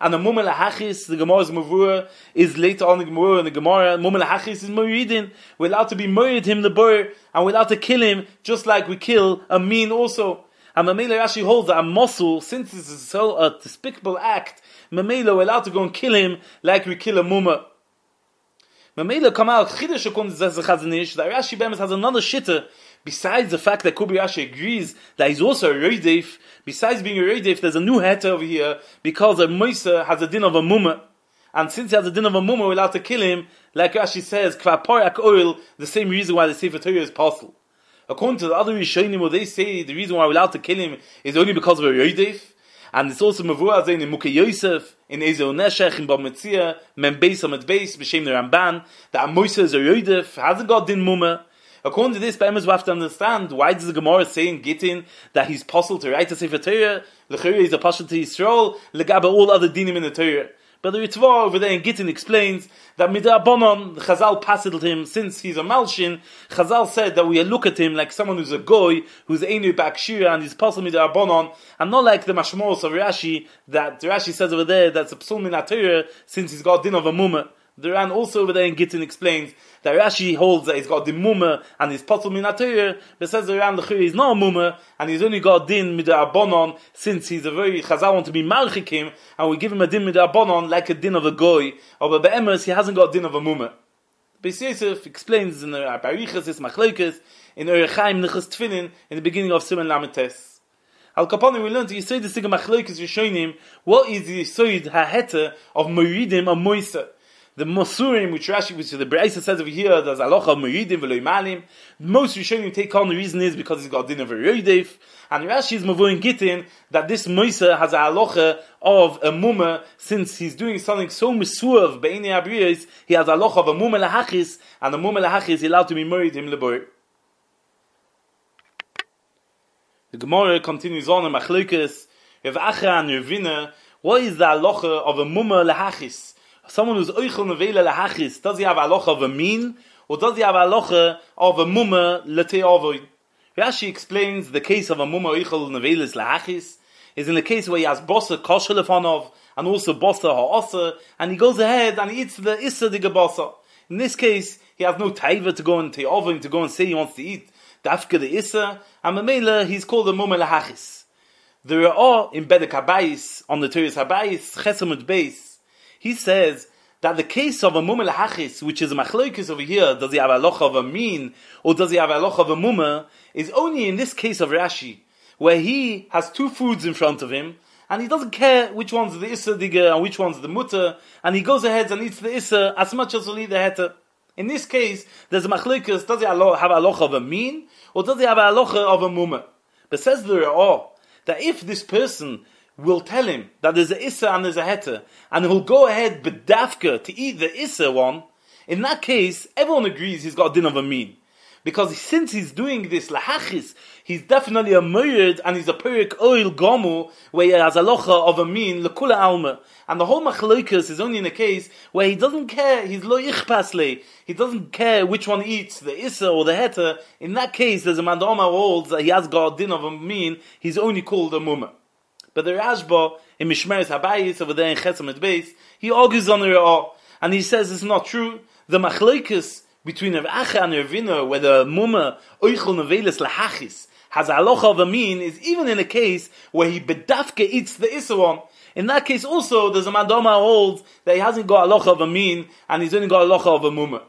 and the mumma lahachis, the Gemara's mavur, is later on the Gemara, and the Gemara, mumma lahachis is moridin. We're allowed to be morid him, the bur, and we're allowed to kill him, just like we kill a mean also. And Mamela Rashi holds that a mosul, since this is so a despicable act, Mamela, we're allowed to go and kill him, like we kill a mumma. Mamela come out, Chidesh Akon Zeh Chazanish, that Rashi Bemis has another shitter, besides the fact that Kubi Rashi agrees that he's also a Reidef. Besides being a Reidef, there's a new heter over here, because a Moisa has a din of a mumma. And since he has a din of a mumma, we're allowed to kill him, like Rashi says, Kva Parak Oil, the same reason why the Sefer Torah is possible. According to the other Rishonim, where they say the reason why we're allowed to kill him is only because of a Reidef. And it's also Mavua Zayin in Mukhe Yosef, in Ezel Neshech, in Bab Metzia, Mem Beis Amad Beis, B'Shem the Ramban, that a Moisa is a Reidef, hasn't got din mumma. According to this, Be'emes we have to understand, why does the Gemara say in Gittin that he's possible to write a Sefer Torah? L'chayre is a Pasha to Yisrael, L'gaba all other dinim in the Torah. But the Ritva over there in Gittin explains that Midrabanon, Chazal passed him, since he's a Malshin, Chazal said that we look at him like someone who's a Goy, who's Einu Bakshira, and he's possible Midrabanon, and not like the Mashmos of Rashi, that Rashi says over there, that's a Psul Min HaTorah, since he's got din of a Mumma. The Ran also over there in Gittin explains that Rashi holds that he's got din mumma and he's possible min HaTorah, but says the Ran l'chayre he's not a mumma and he's only got din midrabanon, since he's a very Chazal want to be marchik him, and we give him a din midrabanon like a din of a goy, or by be'emes he hasn't got din of a mumma. Beis Yosef explains in the Barichas is Machlokes in Orach Chaim Nechas Tefillin in the beginning of Siman Lamed Tes. Al Kapani we learned the Yisod the Sigma Machlokes Rishonim, what is the Yisod ha'heta of Moridim a Moisa. The Mosurim, which Rashi, which the Breisa says over here, there's Alocha of Meridim v'lo Imalim. Most Rishonim take on the reason is because he's got din of a Reidef. And Rashi is Mavur in Gittin that this Moisa has a Alocha of a Mumma, since he's doing something so Mesuav, Be'inei Abriyos, he has a Alocha of a Mumma Lahachis, and the Mumma Lahachis is allowed to be married him lebor. The Gemara continues on in Machlokes, Rav Acha and Ravina, what is the Alocha of a Mumma Lahachis? Someone who's oichel nevela lahachis, does he have a halacha of a mean, or does he have a halacha of a mumma lete'avoid? Rashi explains the case of a mumma oichel nevelas lahachis is in the case where he has bossa kosher lefanov, and also bossa ha'osa, and he goes ahead and he eats the issa de bossa. In this case, he has no taiva to go and te'avoid, to go and say he wants to eat dafka the issa, and memela he's called a mumma lahachis. There are in Bedek Habayis, on the Teres Habayis, Chesamut Beis, he says that the case of a mumma lahachis, which is a machlokes over here, does he have a halacha of a mean, or does he have a halacha of a mumma, is only in this case of Rashi, where he has two foods in front of him, and he doesn't care which one's the issa diga and which one's the mutter, and he goes ahead and eats the issa as much as he'll eat the heta. In this case, there's a machlokes, does he have a halacha of a mean, or does he have a halacha of a mumma? But says the Ra'ah, that if this person will tell him that there's a issa and there's a heta, and he'll go ahead bedafka to eat the issa one, in that case, everyone agrees he's got a din of a mean. Because since he's doing this lahachis, he's definitely a murdered, and he's a perik oil gomu, where he has a locha of a mean, lekula alma. And the whole machloikas is only in a case where he doesn't care, he's lo ichpasle, he doesn't care which one eats, the issa or the heta. In that case, there's a mandama who holds that he has got a din of a mean, he's only called a mumma. But the Rashba, in Mishmeres Habayis, over there in Chesamut Beis, he argues on the Ra'ah, and he says it's not true. The machlokes between Rav Acha and Ravina, where the mumma oichel neveles lahachis has a halacha of a mean, is even in a case where he bedafke eats the issa one. In that case also, there's a mandama who holds that he hasn't got a halacha of a mean, and he's only got a halacha of a mumma.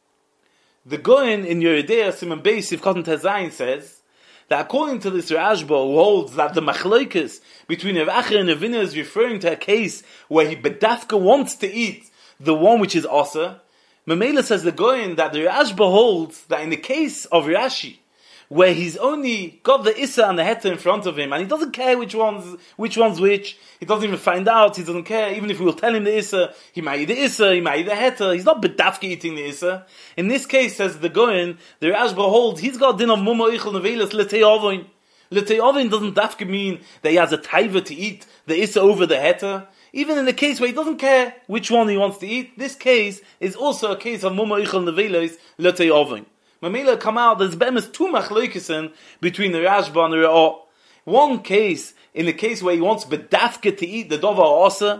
The Goyen in Yeridea Siman Beis Sivkot Tezayin says that according to this Rashba, who holds that the machlokes between Rav Acha and Ravina is referring to a case where he bedafka wants to eat the one which is asa, Mamela says the Goyen that the Rashba holds that in the case of Rashi, where he's only got the issa and the heta in front of him, and he doesn't care which one's which one's which, he doesn't even find out, he doesn't care, even if we will tell him the issa, he might eat the issa, he might eat the heta, he's not bedafki eating the issa. In this case, says the Goyen, the Rashba holds, he's got din of mumma ichel nevelas lete'avoin. Lete'avoin doesn't dafka mean that he has a taiva to eat the issa over the heta. Even in the case where he doesn't care which one he wants to eat, this case is also a case of mumma ichel nevelas lete'avoin. Mamela come out, there's bemis two machlokesen between the Rashba and the Ra'ah. One case, in the case where he wants bedafka to eat the dovar asa,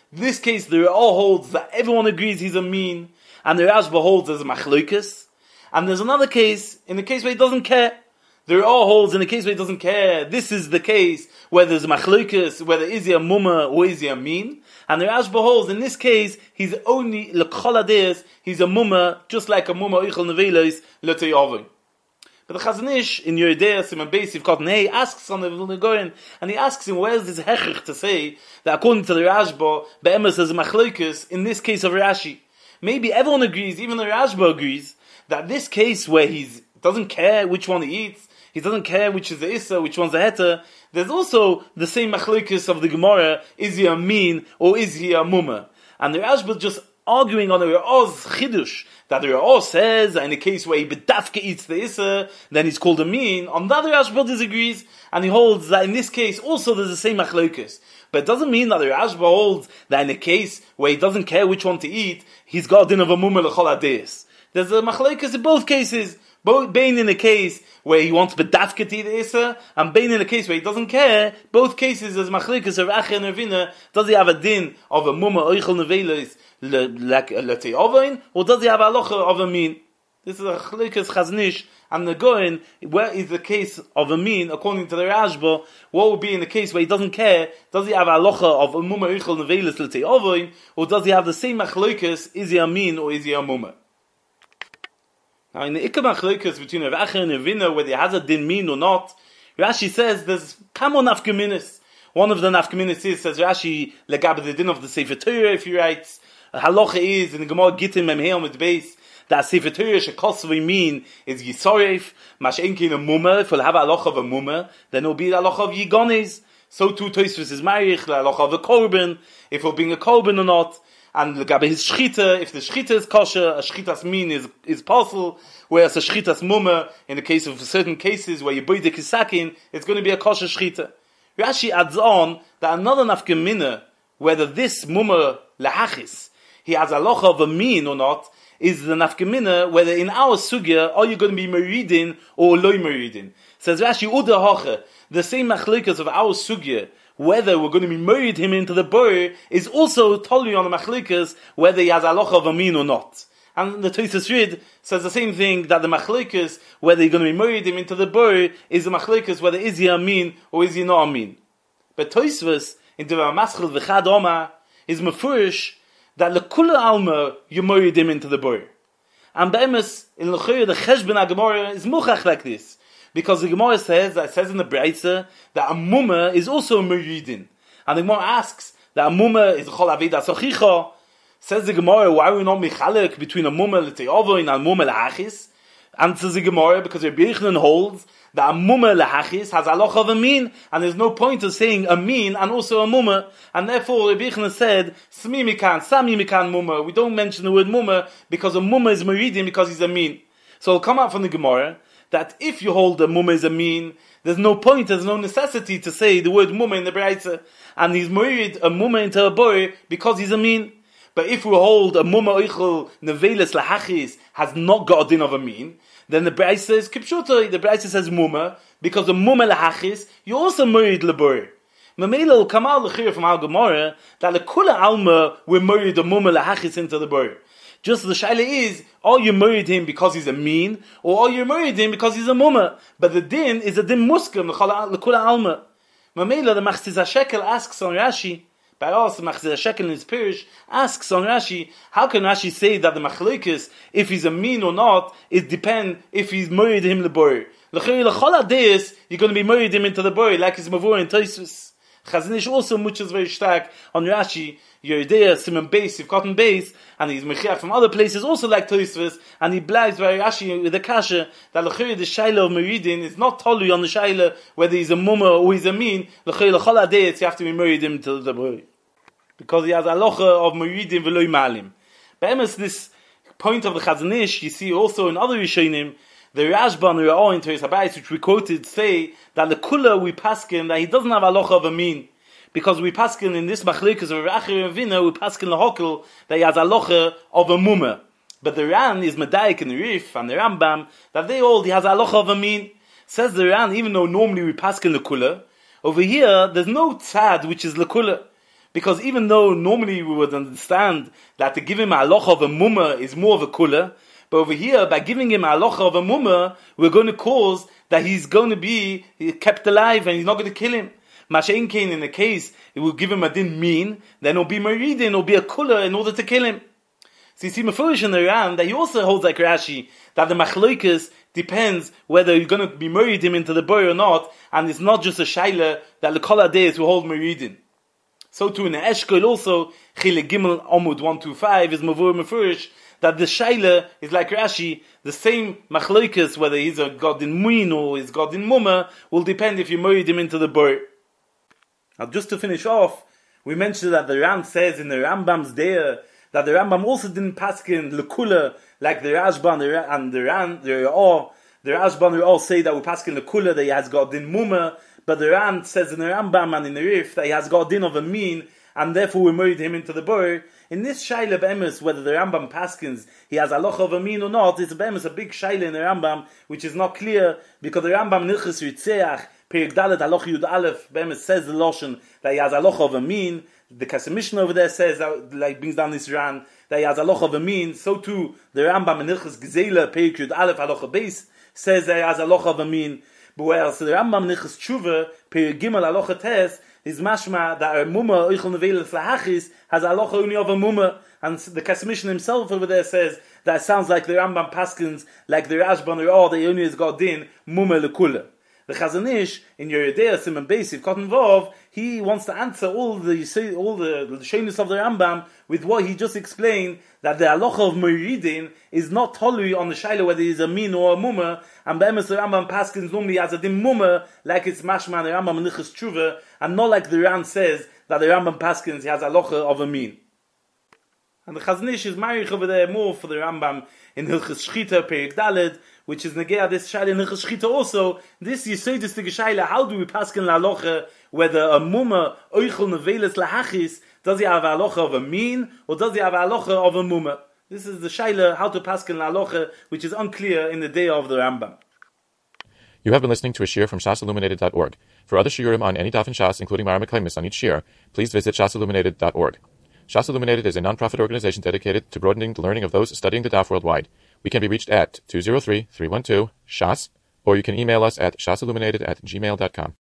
this case, the Ra'ah holds that everyone agrees he's a mean, and the Rashba holds as a machlokes. And there's another case, in the case where he doesn't care. The Ra'ah holds in the case where he doesn't care. This is the case where there's a machlokes, whether is he a mumma or is he a mean. And the Rashba holds, in this case, he's only, l'chol hadayos, he's a mumma, just like a mumma oichel nevelos, l'tei avon. But the Chazon Ish, in Yeridea, Simon Beis, you've got Nei, asks on the Vilna Gaon, and he asks him, where's this hechich to say that according to the Rashba, Be'emes is a machlokes, in this case of Rashi. Maybe everyone agrees, even the Rashba agrees, that this case where he doesn't care which one he eats, he doesn't care which is the Issa, which one's the Heta, there's also the same machlokes of the Gemara, is he a mean or is he a mumma? And the Rashba just arguing on the Ra'ah's chidush, that the Ra'ah says that in the case where he bedafke eats the Issa, then he's called a mean. On the other, Rashba disagrees, and he holds that in this case also there's the same machlokes. But it doesn't mean that the Rashba holds that in the case where he doesn't care which one to eat, he's got a din of a mumma l'chol hadayos. There's a machlokes in both cases. Both Bain in the case where he wants bedafke to eat the Issa, and Bain in the case where he doesn't care. Both cases as machlokes of Acha and Ravina. Does he have a din of a mumma oichel nevelos like letei avon, or does he have a halacha of a mean? This is a chalikas Chazon Ish and the Goin. Where is the case of a mean according to the Rashba? What would be in the case where he doesn't care? Does he have a halacha of a mumma oichel nevelos letei avon, or does he have the same machlokes? Is he a mean or is he a mumma? Now in the ikar machlokes between Rav Acha and Ravina, whether he has a din mean or not, Rashi says there's kamo nafkaminis. One of the nafkaminis is, says Rashi, legab the din of the Sefer Torah, if he writes. Halacha is in the Gemara Gittin Memheim with base that Sefer Torah shekosvei mean is yisoref mashenkin a mumma. If we'll have a halacha of a mumma, then it'll be the halacha of yigones. So too Tosfos is marich the halacha of a korban, if we'll bring a korban or not. And the gabe his shchita, if the shchita is kosher, a shchitas mean is is possible. Whereas a shchitas mumma, in the case of certain cases where you boy the kisakin, it's going to be a kosher shchita. Rashi adds on that another nafkamina, whether this mumma lahachis, he has a halacha of a mean or not, is the nafkamina, whether in our sugya, are you going to be meridin or loy meridin? Says Rashi, uda hacha, the same machlikas of our sugya, whether we're going to be merid him into the bor, is also totally on the machlikas, whether he has a halacha of a mean or not. And the Tosfos Rid says the same thing, that the machlikas, whether you're going to be merid him into the bor, is the machlikas, whether is he a mean or is he not a mean. But Tosfos, in the Maschil v'chad Oma, is mefurish, that lekula alma you married him into the bor. And be'emes in l'chayr the cheshbon HaGemara is muchach like this, because the Gemara says that it says in the Breitza that a mumma is also a meridin, and the Gemara asks that a mumma is a chol aveda sochicha. Says the Gemara, why are we not mechalek between a mumma l'tei avon and a mumma l'achis? Answers the Gemara, because Rabbi Yochanan holds that a mumma lahachis has a halacha of a mean, and there's no point of saying a mean and also a mumma, and therefore Rabbi Yochanan said, Smi mikan, Sami mikan mumma. We don't mention the word mumma because a mumma is meridim because he's a mean. So it'll come out from the Gemara that if you hold a mumma is a mean, there's no point, there's no necessity to say the word mumma in the Breitza, and he's merid a mumma into a bor because he's a mean. But if we hold a mumma oichel nevelos lahachis has not got a din of a mean, then the Breitza says kipshuta. The Breitza says mumma because the mumma lahachis you also married lebor. Mamela will come out l'chir from our Gemara that the kula alma we married the mumma lahachis into the bor. Just the shaila is, are you married him because he's a mean, or are you married him because he's a mumma? But the din is a din muskim l'kula alma. Mamela the Machzis HaShekel asks on Rashi. By us, the Machzis HaShekel in his Pirish asks on Rashi, how can Rashi say that the machlokes, if he's a mean or not, it depends if he's married him the bor. L'chayr l'chol hadayos, you're going to be married him into the bor, like his mavur in Tosfos. Chazon Ish also muches very stark on Rashi, Yeridea, Simon Beis, you've gotten Beis, and he's mechiach from other places also like Tosfos, and he blags by Rashi with the kasha, that l'chayr the shaila of meridin is not totally on the shaila whether he's a mumma or he's a mean. L'chayr l'chol hadayos, you have to be married him to the bor, because he has a locha of meridim v'loy malim. Be'emes, this point of the Chazon Ish, you see also in other Rishonim, the Rashba and the Ra'ah in Teres HaBayis, which we quoted, say that the kula we paskin, that he doesn't have a locha of a mean, because we paskin in this machlikas of Rav Acha and Ravina, we paskin l'hokel, that he has a locha of a mumma. But the Ran is Medaik and the Rif and the Rambam, that they all, he has a locha of a mean. Says the Ran, even though normally we paskin l'kula, over here, there's no tzad which is l'kula. Because even though normally we would understand that to give him a halacha of a mumma is more of a kula, but over here, by giving him a halacha of a mumma, we're going to cause that he's going to be kept alive and he's not going to kill him. Mashain Kain, in the case, it will give him a din mean, then it'll be maridin, it'll be a kula in order to kill him. So you see Mefurish in the Ran that he also holds like Rashi, that the machloikas depends whether you're going to be married him into the boy or not, and it's not just a shaila that the kol days will hold maridin. So too in the Eshkol also, Chile Gimel Omud one twenty-five is Mavur Mefurish, that the shaila is like Rashi, the same machloikas, whether he's a god in muin or he's god in mumma, will depend if you married him into the boy. Now just to finish off, we mentioned that the Ran says in the Rambam's there, that the Rambam also didn't paskin lekula like the Rashban and the Ran. They all the Rashban they all say that we paskin lekula that he has got din mumma, but the Ran says in the Rambam and in the Rif that he has got din of a mean, and therefore we married him into the bor. In this shaila be'emes, whether the Rambam paskins he has halacha of a mean or not, it's be'emes a big shaila in the Rambam which is not clear, because the Rambam Nilchus Ritzeach Perik Dalet halacha Yud Aleph be'emes says the lashon that he has halacha of a mean. The Kasemishna over there says that, like, brings down this Ran that he has halacha of a mean. So too the Rambam in Nilchus Gezela Perik Yud Aleph halacha base says that he has halacha of a mean. But whereas the Rambam Nilchus Tshuva Perik Gimel halacha tes is mashma that a mumma oichel neveles lahachis has halacha only of a mumma, and the Kasemishna himself over there says that it sounds like the Rambam paskins like the Rashban or all the only has got din mumma lekula. The Chazon Ish in Yeridea Simon Basiv Cotton Vov, he wants to answer all the all the, the shayness of the Rambam with what he just explained, that the halacha of Meridin is not tolui on the shayla whether he's a min or a mumma, and be'emes the Rambam paskins normally has a din mumma like it's mashma the Rambam Nichas Tshuva, and not like the Ran says that the Rambam paskins he has a halacha of a min. And the Chazon Ish is married over there more for the Rambam in Hilchas Shchita Perik Daled, which is negea this shaila in Hilchas Shchita also. This Yisodis the shaila, how do we paskin la halacha whether a mumma oichel neveles lahachis, does he have a halacha of a mean or does he have a halacha of a mumma? This is the shaila how to paskin la halacha, which is unclear in the day of the Rambam. You have been listening to a shiur from shas illuminated dot org. For other shiurim on any daf in Shas, including Mara Meklemis on each shiur, please visit shas illuminated dot org. Shas Illuminated is a non-profit organization dedicated to broadening the learning of those studying the daf worldwide. We can be reached at two zero three, three one two, S H A S, or you can email us at shasilluminated at gmail dot com.